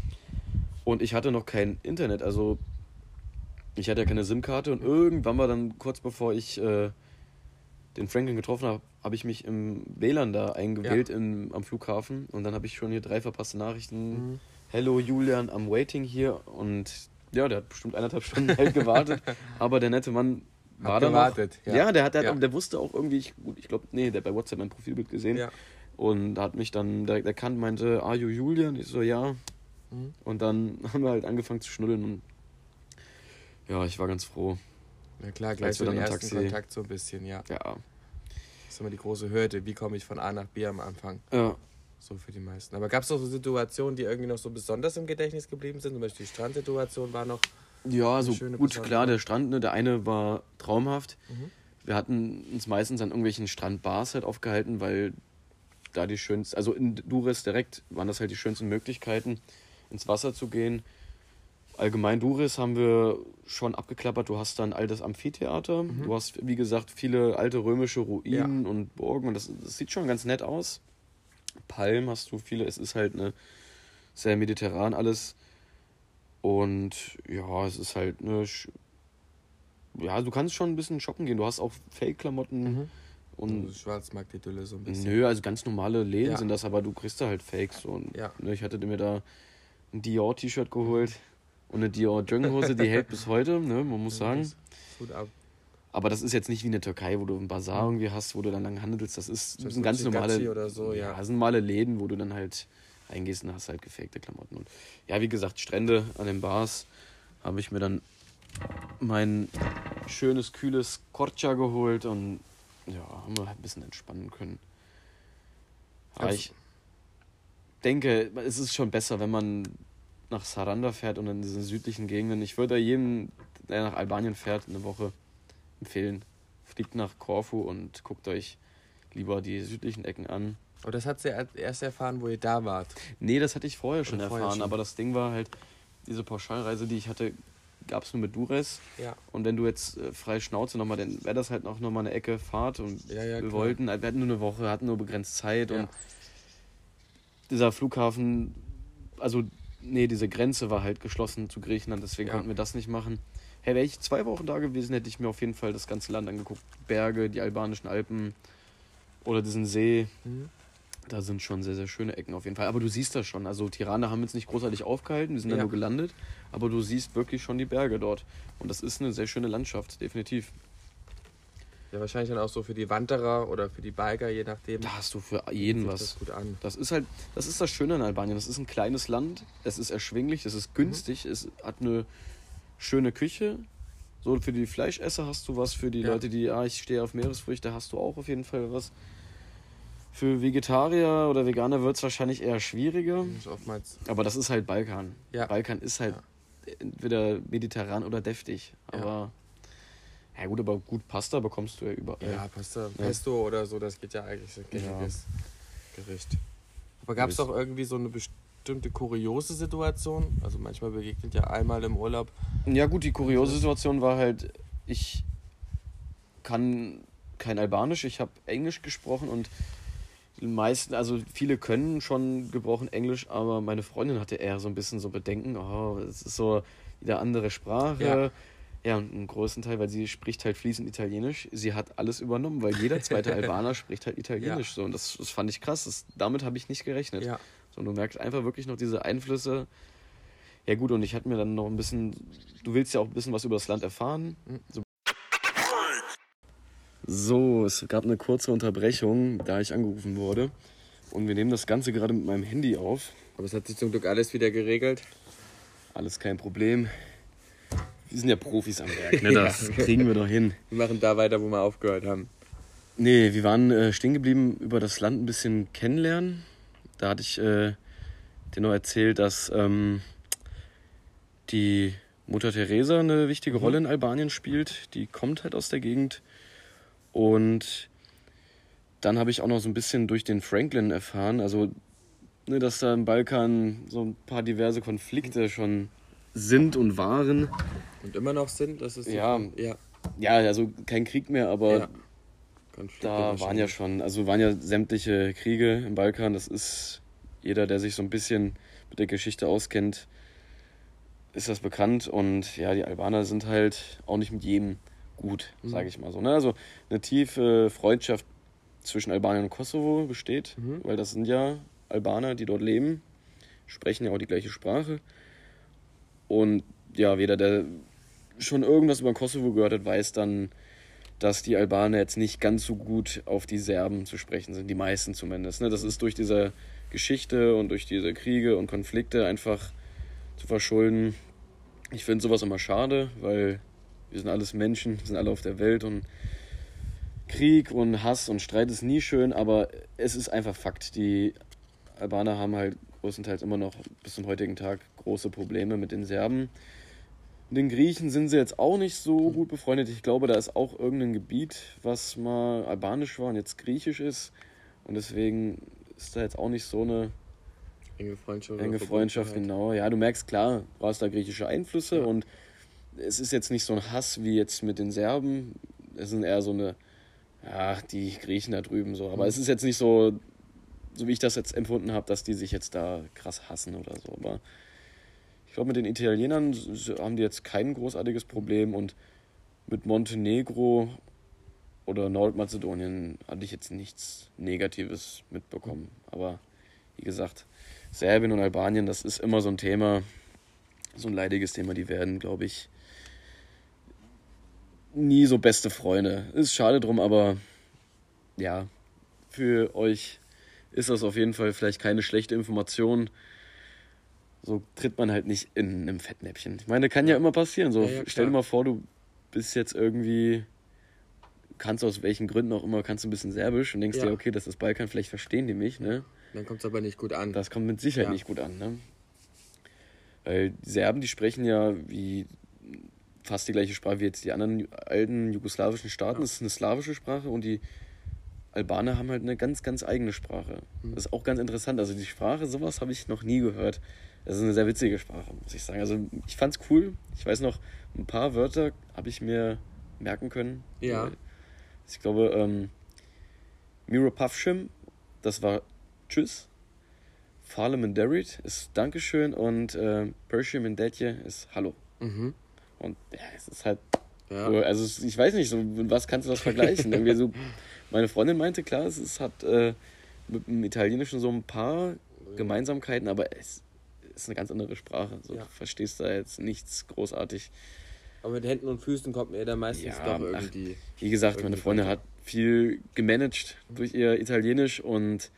Und ich hatte noch kein Internet, also ich hatte ja keine SIM-Karte und irgendwann war dann kurz bevor ich äh, den Franklin getroffen habe, habe ich mich im W L A N da eingewählt ja. im, am Flughafen und dann habe ich schon hier drei verpasste Nachrichten. Mhm. Hello Julian, I'm waiting here. Und ja, der hat bestimmt eineinhalb Stunden halt gewartet, aber der nette Mann war hat da gewartet. Ja, ja der, hat, der, ja. Hat, der wusste auch irgendwie, ich, gut, ich glaube, nee, der hat bei WhatsApp mein Profilbild gesehen ja. und hat mich dann direkt erkannt, meinte, are you Julian? Ich so, ja. Mhm. Und dann haben wir halt angefangen zu schnuddeln und ja, ich war ganz froh. Ja klar, gleich so den ersten Taxi. Kontakt so ein bisschen, ja. Ja. Das ist immer die große Hürde, wie komme ich von A nach B am Anfang. Ja. So für die meisten. Aber gab es auch so Situationen, die irgendwie noch so besonders im Gedächtnis geblieben sind? Zum Beispiel die Strandsituation war noch Ja, also gut, klar, der Strand, ne, der eine war traumhaft. Mhm. Wir hatten uns meistens an irgendwelchen Strandbars halt aufgehalten, weil da die schönsten, also in Durres direkt waren das halt die schönsten Möglichkeiten, ins Wasser zu gehen. Allgemein Durres haben wir schon abgeklappert. Du hast dann altes Amphitheater. Mhm. Du hast, wie gesagt, viele alte römische Ruinen ja. und Burgen. Und das, das sieht schon ganz nett aus. Palmen hast du viele. Es ist halt eine sehr mediterran alles. Und ja, es ist halt eine... Ja, du kannst schon ein bisschen shoppen gehen. Du hast auch Fake-Klamotten. Mhm. Und also Schwarzmarkt-Idylle so ein bisschen. Nö, also ganz normale Läden ja. sind das, aber du kriegst da halt Fakes. Und, ja. ne, ich hatte mir da ein Dior-T-Shirt geholt. Und eine Dior-Jogginghose, die hält bis heute, ne, man muss sagen. Gut ab. Aber das ist jetzt nicht wie in der Türkei, wo du einen Bazar irgendwie hast, wo du dann lang handelst. Das ist das ein ganz normale, oder so, ja. ja, das sind normale Läden, wo du dann halt reingehst und hast halt gefakte Klamotten. Und ja, wie gesagt, Strände an den Bars habe ich mir dann mein schönes, kühles Korcha geholt und ja, haben wir halt ein bisschen entspannen können. Aber ich denke, es ist schon besser, wenn man nach Saranda fährt und in diesen südlichen Gegenden. Ich würde jedem, der nach Albanien fährt, eine Woche empfehlen. Fliegt nach Korfu und guckt euch lieber die südlichen Ecken an. Aber das hat ihr erst erfahren, wo ihr da wart? Nee, das hatte ich vorher schon Oder erfahren, vorher schon. Aber das Ding war halt, diese Pauschalreise, die ich hatte, gab es nur mit Durres. Ja. Und wenn du jetzt äh, freie Schnauze nochmal, dann wäre das halt auch nochmal eine Ecke Fahrt. Und Ja, ja, wir klar. wollten, wir hatten nur eine Woche, hatten nur begrenzt Zeit. Ja. Und dieser Flughafen, also, nee, diese Grenze war halt geschlossen zu Griechenland, deswegen Ja. konnten wir das nicht machen. Hey, wäre ich zwei Wochen da gewesen, hätte ich mir auf jeden Fall das ganze Land angeguckt. Berge, die albanischen Alpen oder diesen See. Mhm. Da sind schon sehr, sehr schöne Ecken auf jeden Fall. Aber du siehst das schon. Also Tirana haben wir uns nicht großartig aufgehalten, wir sind Ja. da nur gelandet. Aber du siehst wirklich schon die Berge dort. Und das ist eine sehr schöne Landschaft, definitiv. Ja, wahrscheinlich dann auch so für die Wanderer oder für die Biker, je nachdem. Da hast du für jeden Fühlt was. sich das gut an. Das ist halt, das ist das Schöne in Albanien. Das ist ein kleines Land, es ist erschwinglich, es ist günstig, es hat eine schöne Küche. So für die Fleischesser hast du was, für die Ja. Leute, die, ah, ich stehe auf Meeresfrüchte, hast du auch auf jeden Fall was. Für Vegetarier oder Veganer wird es wahrscheinlich eher schwieriger. Das ist oftmals. Aber das ist halt Balkan. Ja. Balkan ist halt entweder mediterran oder deftig. Aber ja gut, aber gut Pasta bekommst du ja überall. Ja, Pasta, Pesto oder so, das geht ja eigentlich so ein gängiges Gericht. Aber gab es Gewiss. doch irgendwie so eine bestimmte kuriose Situation? Also manchmal begegnet ja einmal im Urlaub. Ja gut, die kuriose Situation war halt, ich kann kein Albanisch, ich habe Englisch gesprochen und die meisten, also viele können schon gebrochen Englisch, aber meine Freundin hatte eher so ein bisschen so Bedenken, oh, es ist so wieder andere Sprache. Ja. Ja, und einen größten Teil, weil sie spricht halt fließend Italienisch. Sie hat alles übernommen, weil jeder zweite Albaner spricht halt Italienisch. Ja. So. Und das, das fand ich krass. Das, damit habe ich nicht gerechnet. Ja. So, und du merkst einfach wirklich noch diese Einflüsse. Ja gut, und ich hatte mir dann noch ein bisschen, du willst ja auch ein bisschen was über das Land erfahren. So, so es gab eine kurze Unterbrechung, da ich angerufen wurde. Und wir nehmen das Ganze gerade mit meinem Handy auf. Aber es hat sich zum Glück alles wieder geregelt. Alles kein Problem. Wir sind ja Profis am Werk, ne? Das kriegen wir doch hin. Wir machen da weiter, wo wir aufgehört haben. Nee, wir waren äh, stehen geblieben, über das Land ein bisschen kennenlernen. Da hatte ich äh, dir noch erzählt, dass ähm, die Mutter Teresa eine wichtige Mhm. Rolle in Albanien spielt. Die kommt halt aus der Gegend. Und dann habe ich auch noch so ein bisschen durch den Franklin erfahren, also ne, dass da im Balkan so ein paar diverse Konflikte schon sind und waren. Und immer noch sind, das ist so- Ja. ja. Ja, also kein Krieg mehr, aber Ja. Konflikte da waren ja wahrscheinlich. schon, also waren ja sämtliche Kriege im Balkan. Das ist jeder, der sich so ein bisschen mit der Geschichte auskennt, ist das bekannt. Und ja, die Albaner sind halt auch nicht mit jedem gut, Mhm. sage ich mal so. Ne? Also eine tiefe Freundschaft zwischen Albanien und Kosovo besteht, Mhm. weil das sind ja Albaner, die dort leben, sprechen ja auch die gleiche Sprache. Und ja, jeder, der schon irgendwas über Kosovo gehört hat, weiß dann, dass die Albaner jetzt nicht ganz so gut auf die Serben zu sprechen sind, die meisten zumindest. Ne? Das ist durch diese Geschichte und durch diese Kriege und Konflikte einfach zu verschulden. Ich finde sowas immer schade, weil wir sind alles Menschen, wir sind alle auf der Welt und Krieg und Hass und Streit ist nie schön, aber es ist einfach Fakt. Die Albaner haben halt größtenteils immer noch bis zum heutigen Tag große Probleme mit den Serben. Mit den Griechen sind sie jetzt auch nicht so gut befreundet. Ich glaube, da ist auch irgendein Gebiet, was mal albanisch war und jetzt griechisch ist. Und deswegen ist da jetzt auch nicht so eine Enge Freundschaft. enge oder Freundschaft, Verbundenheit. genau. Ja, du merkst, klar, war es da griechische Einflüsse Ja. und es ist jetzt nicht so ein Hass wie jetzt mit den Serben. Es sind eher so eine, ja, die Griechen da drüben so. Aber Mhm. es ist jetzt nicht so, so wie ich das jetzt empfunden habe, dass die sich jetzt da krass hassen oder so. Aber ich glaube, mit den Italienern s- haben die jetzt kein großartiges Problem und mit Montenegro oder Nordmazedonien hatte ich jetzt nichts Negatives mitbekommen. Aber wie gesagt, Serbien und Albanien, das ist immer so ein Thema, so ein leidiges Thema. Die werden, glaube ich, nie so beste Freunde. Ist schade drum, aber ja, für euch ist das auf jeden Fall vielleicht keine schlechte Information. So tritt man halt nicht in einem Fettnäpfchen. Ich meine, kann ja immer passieren. So, Ja, ja, stell dir klar. mal vor, du bist jetzt irgendwie, kannst aus welchen Gründen auch immer, kannst du ein bisschen Serbisch und denkst Ja. dir, okay, das ist Balkan, vielleicht verstehen die mich, ne? Dann kommt es aber nicht gut an. Das kommt mit Sicherheit Ja. nicht gut an, ne? Weil die Serben, die sprechen ja wie fast die gleiche Sprache wie jetzt die anderen alten jugoslawischen Staaten. Ja. Das ist eine slawische Sprache und die Albaner haben halt eine ganz, ganz eigene Sprache. Das ist auch ganz interessant. Also die Sprache, sowas habe ich noch nie gehört. Das ist eine sehr witzige Sprache, muss ich sagen. Also ich fand's cool. Ich weiß noch, ein paar Wörter habe ich mir merken können. Ja. Ich glaube, ähm, Miro Pafshim, das war Tschüss. Parliamendarit ist Dankeschön und äh, Pershim in Detje ist Hallo. Mhm. Und ja, es ist halt, Ja. so, also es- ich weiß nicht, so mit was kannst du das vergleichen? Irgendwie so, meine Freundin meinte, klar, es ist, hat äh, mit dem Italienischen so ein paar Gemeinsamkeiten, aber es ist eine ganz andere Sprache. So, Ja. Du verstehst da jetzt nichts großartig. Aber mit Händen und Füßen kommt mir da meistens Ja, doch ach, irgendwie. Wie gesagt, meine Irgendwie Freundin weiter. hat viel gemanagt durch ihr Italienisch und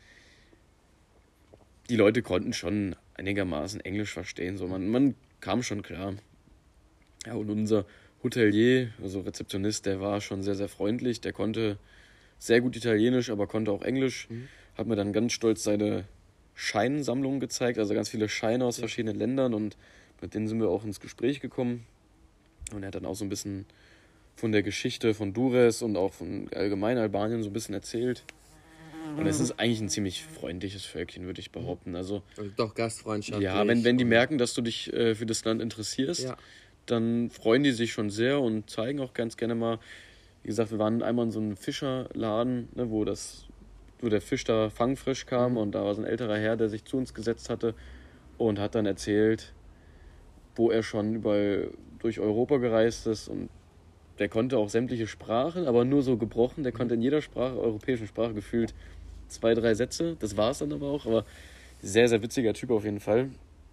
die Leute konnten schon einigermaßen Englisch verstehen. So, man, man kam schon klar. Ja, und unser Hotelier, also Rezeptionist, der war schon sehr, sehr freundlich. Der konnte sehr gut Italienisch, aber konnte auch Englisch. Mhm. Hat mir dann ganz stolz seine Scheinsammlung gezeigt, also ganz viele Scheine aus Ja. verschiedenen Ländern und mit denen sind wir auch ins Gespräch gekommen. Und er hat dann auch so ein bisschen von der Geschichte von Durres und auch von allgemein Albanien so ein bisschen erzählt. Und es ist eigentlich ein ziemlich freundliches Völkchen, würde ich behaupten. Also Also doch gastfreundschaftlich. ja, wenn, wenn die und- merken, dass du dich äh, für das Land interessierst, Ja. dann freuen die sich schon sehr und zeigen auch ganz gerne mal. Wie gesagt, wir waren einmal in so einem Fischerladen, ne, wo das, wo der Fisch da fangfrisch kam und da war so ein älterer Herr, der sich zu uns gesetzt hatte und hat dann erzählt, wo er schon überall durch Europa gereist ist und der konnte auch sämtliche Sprachen, aber nur so gebrochen. Der konnte in jeder Sprache, europäischen Sprache gefühlt zwei, drei Sätze. Das war es dann aber auch, aber sehr, sehr witziger Typ auf jeden Fall.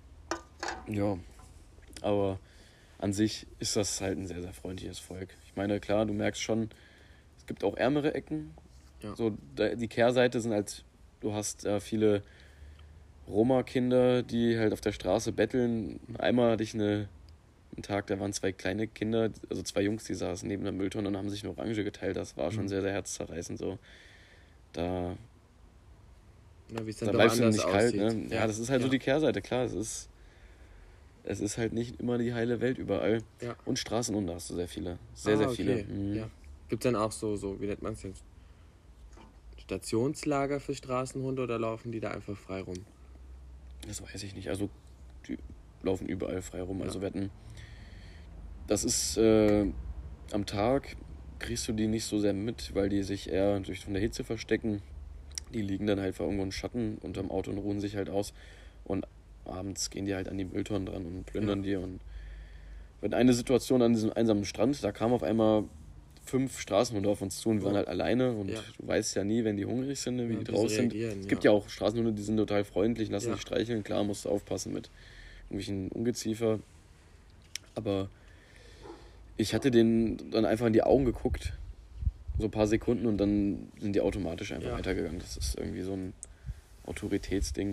Ja, aber an sich ist das halt ein sehr, sehr freundliches Volk. Ich meine, klar, du merkst schon, es gibt auch ärmere Ecken. Ja. So, da- die Kehrseite sind halt, du hast äh, viele Roma-Kinder, die halt auf der Straße betteln. Einmal hatte ich eine, einen Tag, da waren zwei kleine Kinder, also zwei Jungs, die saßen neben der Mülltonne und haben sich eine Orange geteilt. Das war schon Mhm. sehr, sehr herzzerreißend. So. Da, Ja, wie es da dann doch bleibst du anders nicht kalt. aussieht. Ne? Ja, das ist halt ja. so die Kehrseite, klar. Es ist, es ist halt nicht immer die heile Welt überall. Ja. Und Straßenhunde hast du sehr viele. Sehr, Ah, sehr okay. viele. Mhm. Ja. Gibt es dann auch so, so, wie nennt man es jetzt? Stationslager für Straßenhunde oder laufen die da einfach frei rum? Das weiß ich nicht. Also, die laufen überall frei rum. Ja. Also, wetten. Das ist äh, am Tag kriegst du die nicht so sehr mit, weil die sich eher durch von der Hitze verstecken. Die liegen dann halt irgendwo im Schatten unterm Auto und ruhen sich halt aus. Und abends gehen die halt an die Mülltonnen dran und plündern die. Und wenn eine Situation an diesem einsamen Strand, da kamen auf einmal fünf Straßenhunde auf uns zu und wir waren halt alleine. Und Ja. du weißt ja nie, wenn die hungrig sind, ne, wie Ja, die wie sie draus sind. reagieren, Es gibt ja. ja auch Straßenhunde, die sind total freundlich, lassen Ja. sich streicheln. Klar, musst du aufpassen mit irgendwelchen Ungeziefer. Aber ich hatte denen dann einfach in die Augen geguckt, so ein paar Sekunden, und dann sind die automatisch einfach Ja. weitergegangen. Das ist irgendwie so ein Autoritätsding.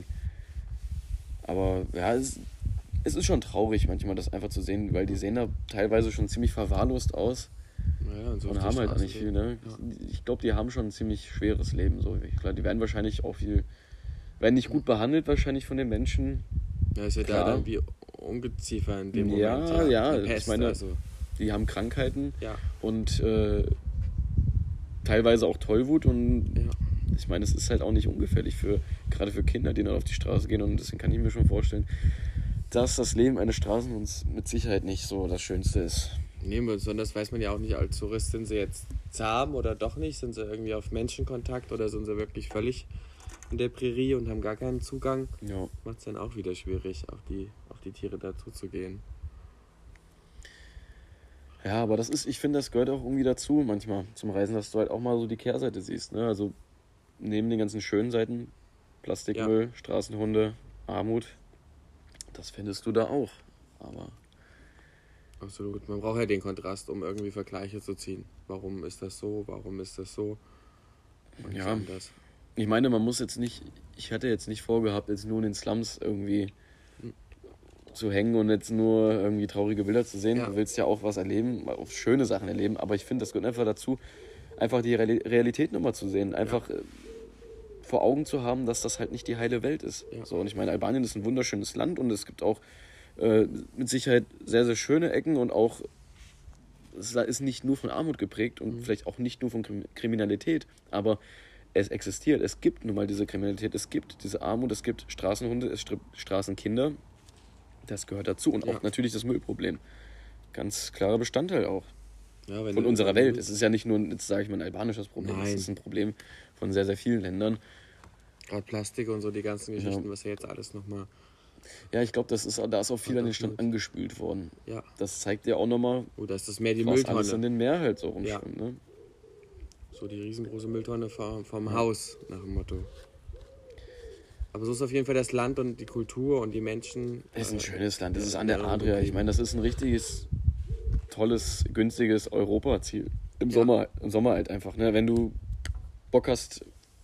Aber ja, es, es ist schon traurig manchmal, das einfach zu sehen, weil die sehen da teilweise schon ziemlich verwahrlost aus Naja, und so und auf der haben halt auch Straße nicht viel. leben. Ne? Ja. Ich glaube, die haben schon ein ziemlich schweres Leben. So. Klar, die werden wahrscheinlich auch viel, werden nicht gut behandelt wahrscheinlich von den Menschen. Ja, ist ja Klar. da dann wie Ungeziefer in dem Ja, Moment. ja, Die ich Pest, meine- also, Die haben Krankheiten ja, und äh, teilweise auch Tollwut, und ja. ich meine, es ist halt auch nicht ungefährlich für, gerade für Kinder, die dann auf die Straße gehen, und deswegen kann ich mir schon vorstellen, dass das Leben eines Straßenhunds mit Sicherheit nicht so das Schönste ist. Nee, besonders weiß man ja auch nicht als Tourist, sind sie jetzt zahm oder doch nicht, sind sie irgendwie auf Menschenkontakt oder sind sie wirklich völlig in der Prärie und haben gar keinen Zugang. Ja. Macht es dann auch wieder schwierig, auf die, auf die Tiere dazu zu gehen. Ja, aber das ist, ich finde, das gehört auch irgendwie dazu manchmal zum Reisen, dass du halt auch mal so die Kehrseite siehst. Ne? Also neben den ganzen schönen Seiten, Plastikmüll, Straßenhunde, Armut, das findest du da auch. Aber Absolut. Man braucht ja den Kontrast, um irgendwie Vergleiche zu ziehen. Warum ist das so? Warum ist das so? Und nicht Ja. anders. ich meine, man muss jetzt nicht, ich hatte jetzt nicht vorgehabt, jetzt nur in den Slums irgendwie zu hängen und jetzt nur irgendwie traurige Bilder zu sehen. Ja. Du willst ja auch was erleben, auch schöne Sachen erleben, aber ich finde, das gehört einfach dazu, einfach die Reali- Realität nochmal zu sehen, einfach äh, vor Augen zu haben, dass das halt nicht die heile Welt ist. Ja. So, und ich meine, Albanien ist ein wunderschönes Land und es gibt auch äh, mit Sicherheit sehr, sehr schöne Ecken, und auch es ist nicht nur von Armut geprägt und Mhm. vielleicht auch nicht nur von Krim- Kriminalität, aber es existiert. Es gibt nun mal diese Kriminalität, es gibt diese Armut, es gibt Straßenhunde, es gibt Straßenkinder. Das gehört dazu. Und Ja. auch natürlich das Müllproblem. Ganz klarer Bestandteil auch Ja, wenn von du- unserer Welt. Es ist ja nicht nur, jetzt sage ich mal, ein albanisches Problem. Nein. Es ist ein Problem von sehr, sehr vielen Ländern. Gerade Plastik und so, die ganzen Geschichten, was ja jetzt alles nochmal. Ja, ich glaube, das ist, da ist auch viel Und an den das Strand Blut. angespült worden. Ja. Das zeigt ja auch nochmal, Oh, da ist das Meer die was alles in Mülltonne. den Meer halt so rumschwimmt. Ne? So die riesengroße Mülltonne vom, vom Haus, nach dem Motto. Aber so ist auf jeden Fall das Land und die Kultur und die Menschen. Es ist ein äh, schönes Land. Es ja, ist an der ja, Adria. okay. Ich meine, das ist ein richtiges, tolles, günstiges Europaziel. Im Ja. Sommer, im Sommer halt einfach. Ne? Wenn du Bock hast,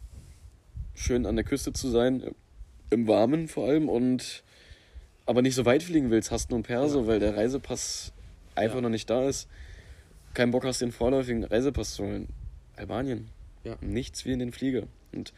schön an der Küste zu sein, im Warmen vor allem, und aber nicht so weit fliegen willst, hast du einen Perso, Ja. weil der Reisepass einfach Ja. noch nicht da ist. Keinen Bock hast, den vorläufigen Reisepass zu holen. Albanien. Ja. Nichts wie in den Flieger. Und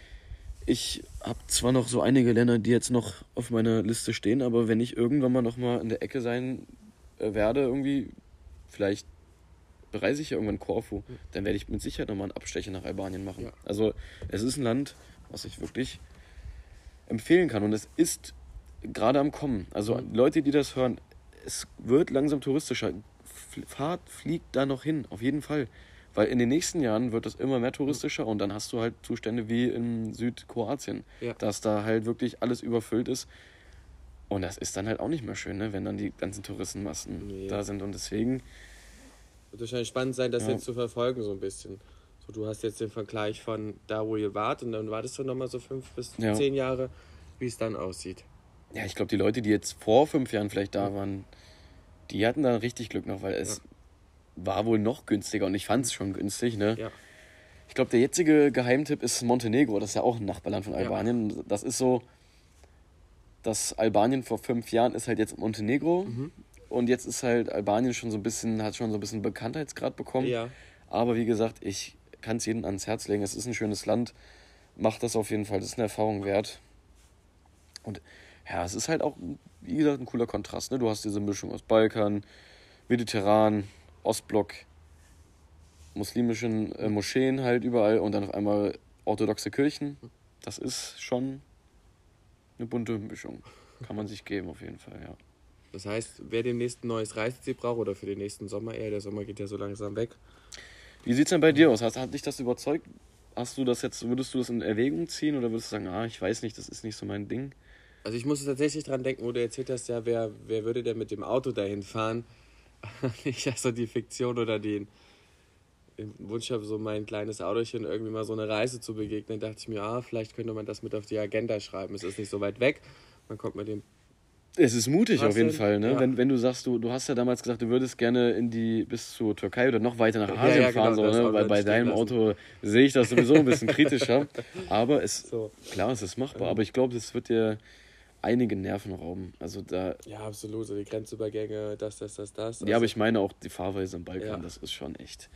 ich habe zwar noch so einige Länder, die jetzt noch auf meiner Liste stehen, aber wenn ich irgendwann mal noch mal in der Ecke sein äh, werde, irgendwie, vielleicht bereise ich ja irgendwann Korfu, dann werde ich mit Sicherheit nochmal einen Abstecher nach Albanien machen. Ja. Also es ist ein Land, was ich wirklich empfehlen kann, und es ist gerade am Kommen. Also Mhm. Leute, die das hören, es wird langsam touristischer. F- Fahrt, fliegt da noch hin, auf jeden Fall. Weil in den nächsten Jahren wird das immer mehr touristischer, und dann hast du halt Zustände wie in Südkroatien, Ja. dass da halt wirklich alles überfüllt ist. Und das ist dann halt auch nicht mehr schön, ne, wenn dann die ganzen Touristenmassen Nee. da sind. Und deswegen, Wird wahrscheinlich spannend sein, das Ja. jetzt zu verfolgen, so ein bisschen. So, du hast jetzt den Vergleich von da, wo ihr wart, und dann wartest du nochmal so fünf bis Ja. zehn Jahre, wie es dann aussieht. ja, ich glaube, die Leute, die jetzt vor fünf Jahren vielleicht da waren, die hatten da richtig Glück noch, weil es war wohl noch günstiger, und ich fand es schon günstig, ne? Ja. Ich glaube, der jetzige Geheimtipp ist Montenegro. Das ist ja auch ein Nachbarland von Ja. Albanien. Das ist so, das Albanien vor fünf Jahren ist halt jetzt Montenegro. Mhm. Und jetzt ist halt Albanien schon so ein bisschen, hat schon so ein bisschen Bekanntheitsgrad bekommen. Ja. Aber wie gesagt, ich kann es jedem ans Herz legen. Es ist ein schönes Land. Macht das auf jeden Fall. Das ist eine Erfahrung wert. Und ja, es ist halt auch, wie gesagt, ein cooler Kontrast. Ne? Du hast diese Mischung aus Balkan, Mediterran, Ostblock, muslimischen äh, Moscheen halt überall, und dann auf einmal orthodoxe Kirchen. Das ist schon eine bunte Mischung. Kann man sich geben, auf jeden Fall, ja. Das heißt, wer demnächst ein neues Reiseziel braucht oder für den nächsten Sommer eher, der Sommer geht ja so langsam weg. Wie sieht's denn bei dir aus? Hat, hat dich das überzeugt? Hast du das jetzt, würdest du das in Erwägung ziehen, oder würdest du sagen, ah, ich weiß nicht, das ist nicht so mein Ding? Also ich musste tatsächlich dran denken, wo du erzählt hast, ja, wer, wer würde denn mit dem Auto dahin fahren? Ich also die Fiktion oder den, den Wunsch habe, so mein kleines Autochen irgendwie mal so eine Reise zu begegnen, dachte ich mir, ah, vielleicht könnte man das mit auf die Agenda schreiben. Es ist nicht so weit weg, man kommt mit dem... Es ist mutig Was auf jeden denn? Fall, ne? Ja. Wenn, wenn du sagst, du, du hast ja damals gesagt, du würdest gerne in die bis zur Türkei oder noch weiter nach Ja, Asien ja, fahren, genau, das so, ne? Auto Weil bei stehen deinem lassen. Auto sehe ich das sowieso ein bisschen kritischer. Aber es, So. klar, es ist machbar. Aber ich glaube, das wird dir einige Nerven rauben. Also da, Ja, absolut, so die Grenzübergänge, das, das, das, das. ja, aber ich meine auch die Fahrweise im Balkan, Ja. das ist schon echt.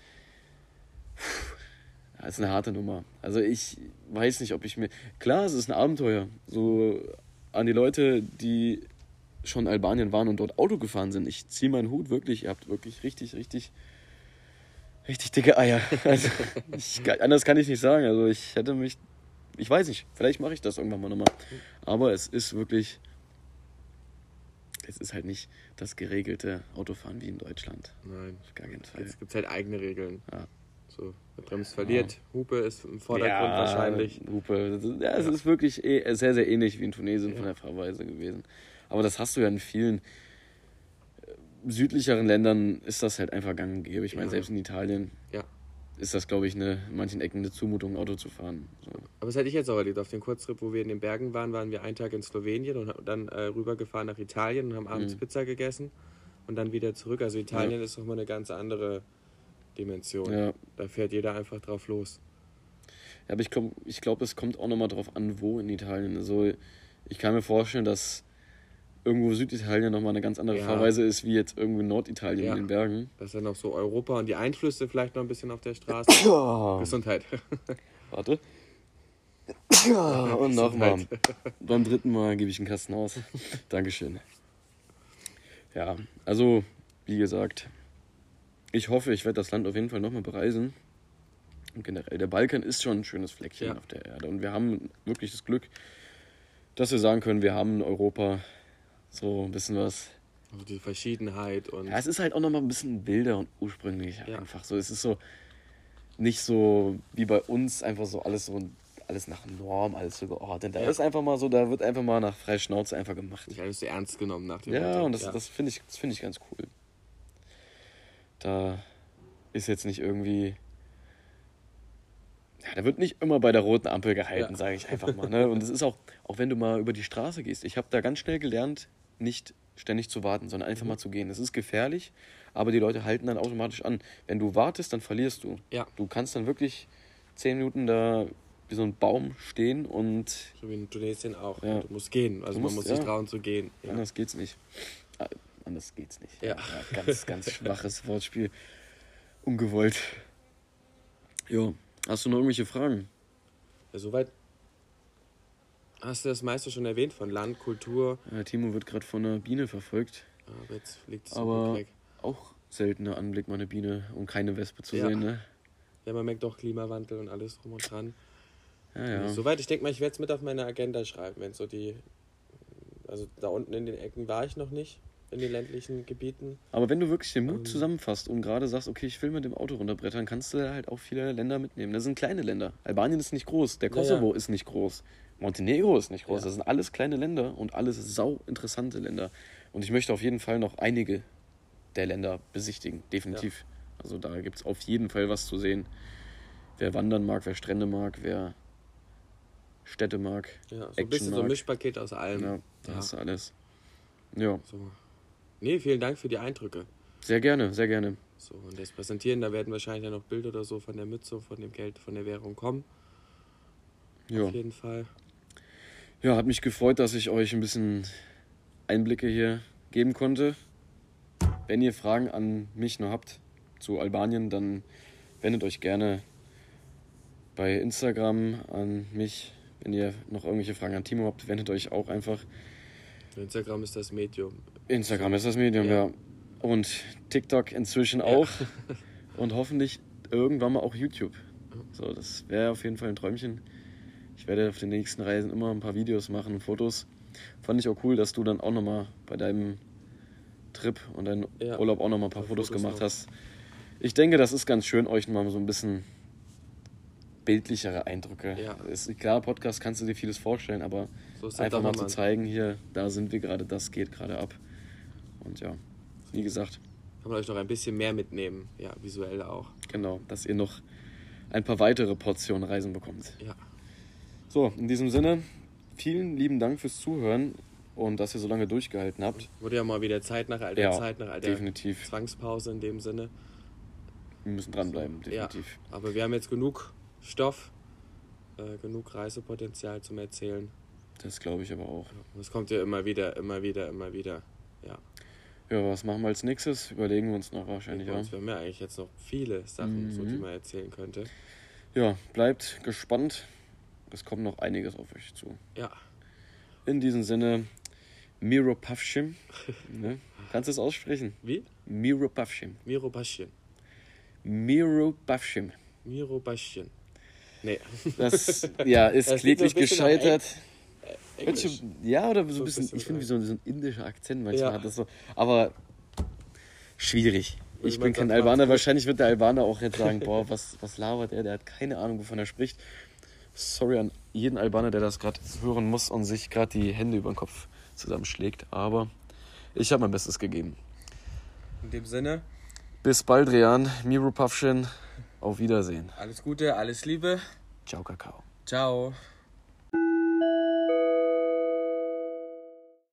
Ja, ist eine harte Nummer. Also ich weiß nicht, ob ich mir. Klar, es ist ein Abenteuer. So an die Leute, die schon in Albanien waren und dort Auto gefahren sind. Ich ziehe meinen Hut wirklich. Ihr habt wirklich richtig, richtig, richtig dicke Eier. Also ich, anders kann ich nicht sagen. Also ich hätte mich. Ich weiß nicht, vielleicht mache ich das irgendwann mal nochmal. Aber es ist wirklich. Es ist halt nicht das geregelte Autofahren wie in Deutschland. Nein, Auf gar keinen Fall. jetzt gibt es halt eigene Regeln. Ja. So, wer bremst, verliert. Hupe ist im Vordergrund wahrscheinlich. Hupe. Das ist, ja, es Ja. ist wirklich eh, sehr, sehr ähnlich wie in Tunesien von Ja. der Fahrweise gewesen. Aber das hast du ja in vielen äh, südlicheren Ländern, ist das halt einfach gang und gäbe. Ich meine, Ja. selbst in Italien Ja. ist das, glaube ich, eine, in manchen Ecken eine Zumutung, Auto zu fahren. So. Aber das hätte ich jetzt auch erlebt. Auf dem Kurztrip, wo wir in den Bergen waren, waren wir einen Tag in Slowenien und haben dann äh, rübergefahren nach Italien und haben abends Mhm. Pizza gegessen und dann wieder zurück. Also Italien ist nochmal eine ganz andere Dimension. Ja. Da fährt jeder einfach drauf los. Ja, aber ich glaube, ich glaub, es kommt auch nochmal drauf an, wo in Italien. Also ich kann mir vorstellen, dass irgendwo Süditalien nochmal eine ganz andere Ja. Fahrweise ist, wie jetzt irgendwo Norditalien Ja. in den Bergen. Das ist dann noch so Europa und die Einflüsse vielleicht noch ein bisschen auf der Straße. Gesundheit. Warte. Und nochmal. Beim dritten Mal gebe ich einen Kasten aus. Dankeschön. Ja, also, wie gesagt, ich hoffe, ich werde das Land auf jeden Fall nochmal bereisen. Und generell, der Balkan ist schon ein schönes Fleckchen Ja. auf der Erde. Und wir haben wirklich das Glück, dass wir sagen können, wir haben in Europa so ein bisschen was. Also die Verschiedenheit und Ja, es ist halt auch nochmal ein bisschen wilder und ursprünglich Ja. einfach so. Es ist so nicht so wie bei uns einfach so alles so alles nach Norm, alles so geordnet. Da Ja. ist einfach mal so, da wird einfach mal nach freier Schnauze einfach gemacht. nicht alles so ernst genommen nach dem Ja, Motto. und das, das finde ich, das finde ich ganz cool. Da ist jetzt nicht irgendwie. Ja, da wird nicht immer bei der roten Ampel gehalten, Ja. sage ich einfach mal. Ne? Und es ist auch, auch wenn du mal über die Straße gehst, ich habe da ganz schnell gelernt, nicht ständig zu warten, sondern einfach Mhm. mal zu gehen. Das ist gefährlich, aber die Leute halten dann automatisch an. Wenn du wartest, dann verlierst du. Ja. Du kannst dann wirklich zehn Minuten da wie so ein Baum stehen und So wie in Tunesien auch. Ja. Du musst gehen. Also Du man musst- muss sich ja. trauen zu gehen. Ja. anders geht's nicht. Ah, anders geht's nicht. Ja. ganz, ganz schwaches Wortspiel. Ungewollt. Jo, hast du noch irgendwelche Fragen? Ja, soweit hast du das meiste schon erwähnt von Land, Kultur. Ja, Timo wird gerade von einer Biene verfolgt. Aber jetzt fliegt es zum Aber Glück weg. auch seltener Anblick, mal eine Biene und keine Wespe zu Ja. sehen, ne? Ja, man merkt doch Klimawandel und alles drum und dran. Ja, ja. Soweit, ich denke mal, ich werde es mit auf meine Agenda schreiben, wenn so die. Also da unten in den Ecken war ich noch nicht, in den ländlichen Gebieten. Aber wenn du wirklich den Mut Ähm. zusammenfasst und gerade sagst, okay, ich will mit dem Auto runterbrettern, kannst du halt auch viele Länder mitnehmen. Das sind kleine Länder. Albanien ist nicht groß, der Ja, Kosovo ja. ist nicht groß, Montenegro ist nicht groß. Ja. Das sind alles kleine Länder und alles sau interessante Länder. Und ich möchte auf jeden Fall noch einige der Länder besichtigen, definitiv. Also da gibt es auf jeden Fall was zu sehen. Wer wandern mag, wer Strände mag, wer Städte mag. Ja, so ein Action bisschen so ein mag. Mischpaket aus allem. Ja, da Ja. hast du alles. Ja, So. Nee, vielen Dank für die Eindrücke. sehr gerne, sehr gerne. So, und das Präsentieren, da werden wahrscheinlich ja noch Bilder oder so von der Mütze, von dem Geld, von der Währung kommen. Ja. Auf jeden Fall. Ja, hat mich gefreut, dass ich euch ein bisschen Einblicke hier geben konnte. Wenn ihr Fragen an mich noch habt zu Albanien, dann wendet euch gerne bei Instagram an mich. Wenn ihr noch irgendwelche Fragen an Timo habt, wendet euch auch einfach. Instagram ist das Medium. Instagram ist das Medium, Ja. ja. Und TikTok inzwischen auch. Und hoffentlich irgendwann mal auch YouTube. So, das wäre auf jeden Fall ein Träumchen. Ich werde auf den nächsten Reisen immer ein paar Videos machen und Fotos. Fand ich auch cool, dass du dann auch nochmal bei deinem Trip und deinem Ja. Urlaub auch nochmal ein paar Paar Fotos Fotos gemacht noch. hast. Ich denke, das ist ganz schön, euch mal so ein bisschen bildlichere Eindrücke. Ja. Ist, klar, Podcast kannst du dir vieles vorstellen, aber So ist das einfach doch mal zu immer. zeigen, hier, da sind wir gerade, das geht gerade ab. Und ja, wie gesagt, Kann man euch noch ein bisschen mehr mitnehmen. Ja, visuell auch. genau, dass ihr noch ein paar weitere Portionen Reisen bekommt. Ja. So, in diesem Sinne, vielen lieben Dank fürs Zuhören und dass ihr so lange durchgehalten habt. Wurde ja mal wieder Zeit nach all der Ja, Zeit, nach all der definitiv. Zwangspause in dem Sinne. Wir müssen dranbleiben, definitiv. Ja, aber wir haben jetzt genug Stoff, äh, genug Reisepotenzial zum Erzählen. Das glaube ich aber auch. Und es kommt ja immer wieder, immer wieder, immer wieder. Ja. Ja, was machen wir als nächstes? Überlegen wir uns noch wahrscheinlich, Und ja. wir haben ja eigentlich jetzt noch viele Sachen, so, die Mhm. man erzählen könnte. Ja, bleibt gespannt. Es kommt noch einiges auf euch zu. Ja. In diesem Sinne, Miro Pavshim. Ne? Kannst du es aussprechen? Wie? Miro Pavshim. Miro Baschin. Miro Pavshim. Miro Baschin. Nee. Das ja, ist Das klingt so kläglich ein bisschen nach gescheitert. Englisch. Hört sich- Ja, oder so So ein ein bisschen, bisschen ich finde wie rein. so, ein- so ein indischer Akzent manchmal Ja. hat das so. Aber schwierig. Würde Ich man bin kein sagen, Albaner. macht's gut. Wahrscheinlich wird der Albaner auch jetzt sagen, boah, was, was labert er? Der hat keine Ahnung, wovon er spricht. Sorry an jeden Albaner, der das gerade hören muss und sich gerade die Hände über den Kopf zusammenschlägt. Aber ich habe mein Bestes gegeben. In dem Sinne, Bis bald, Rehan. Miro Pavshin. Auf Wiedersehen. alles Gute, alles Liebe. Ciao, Kakao. Ciao.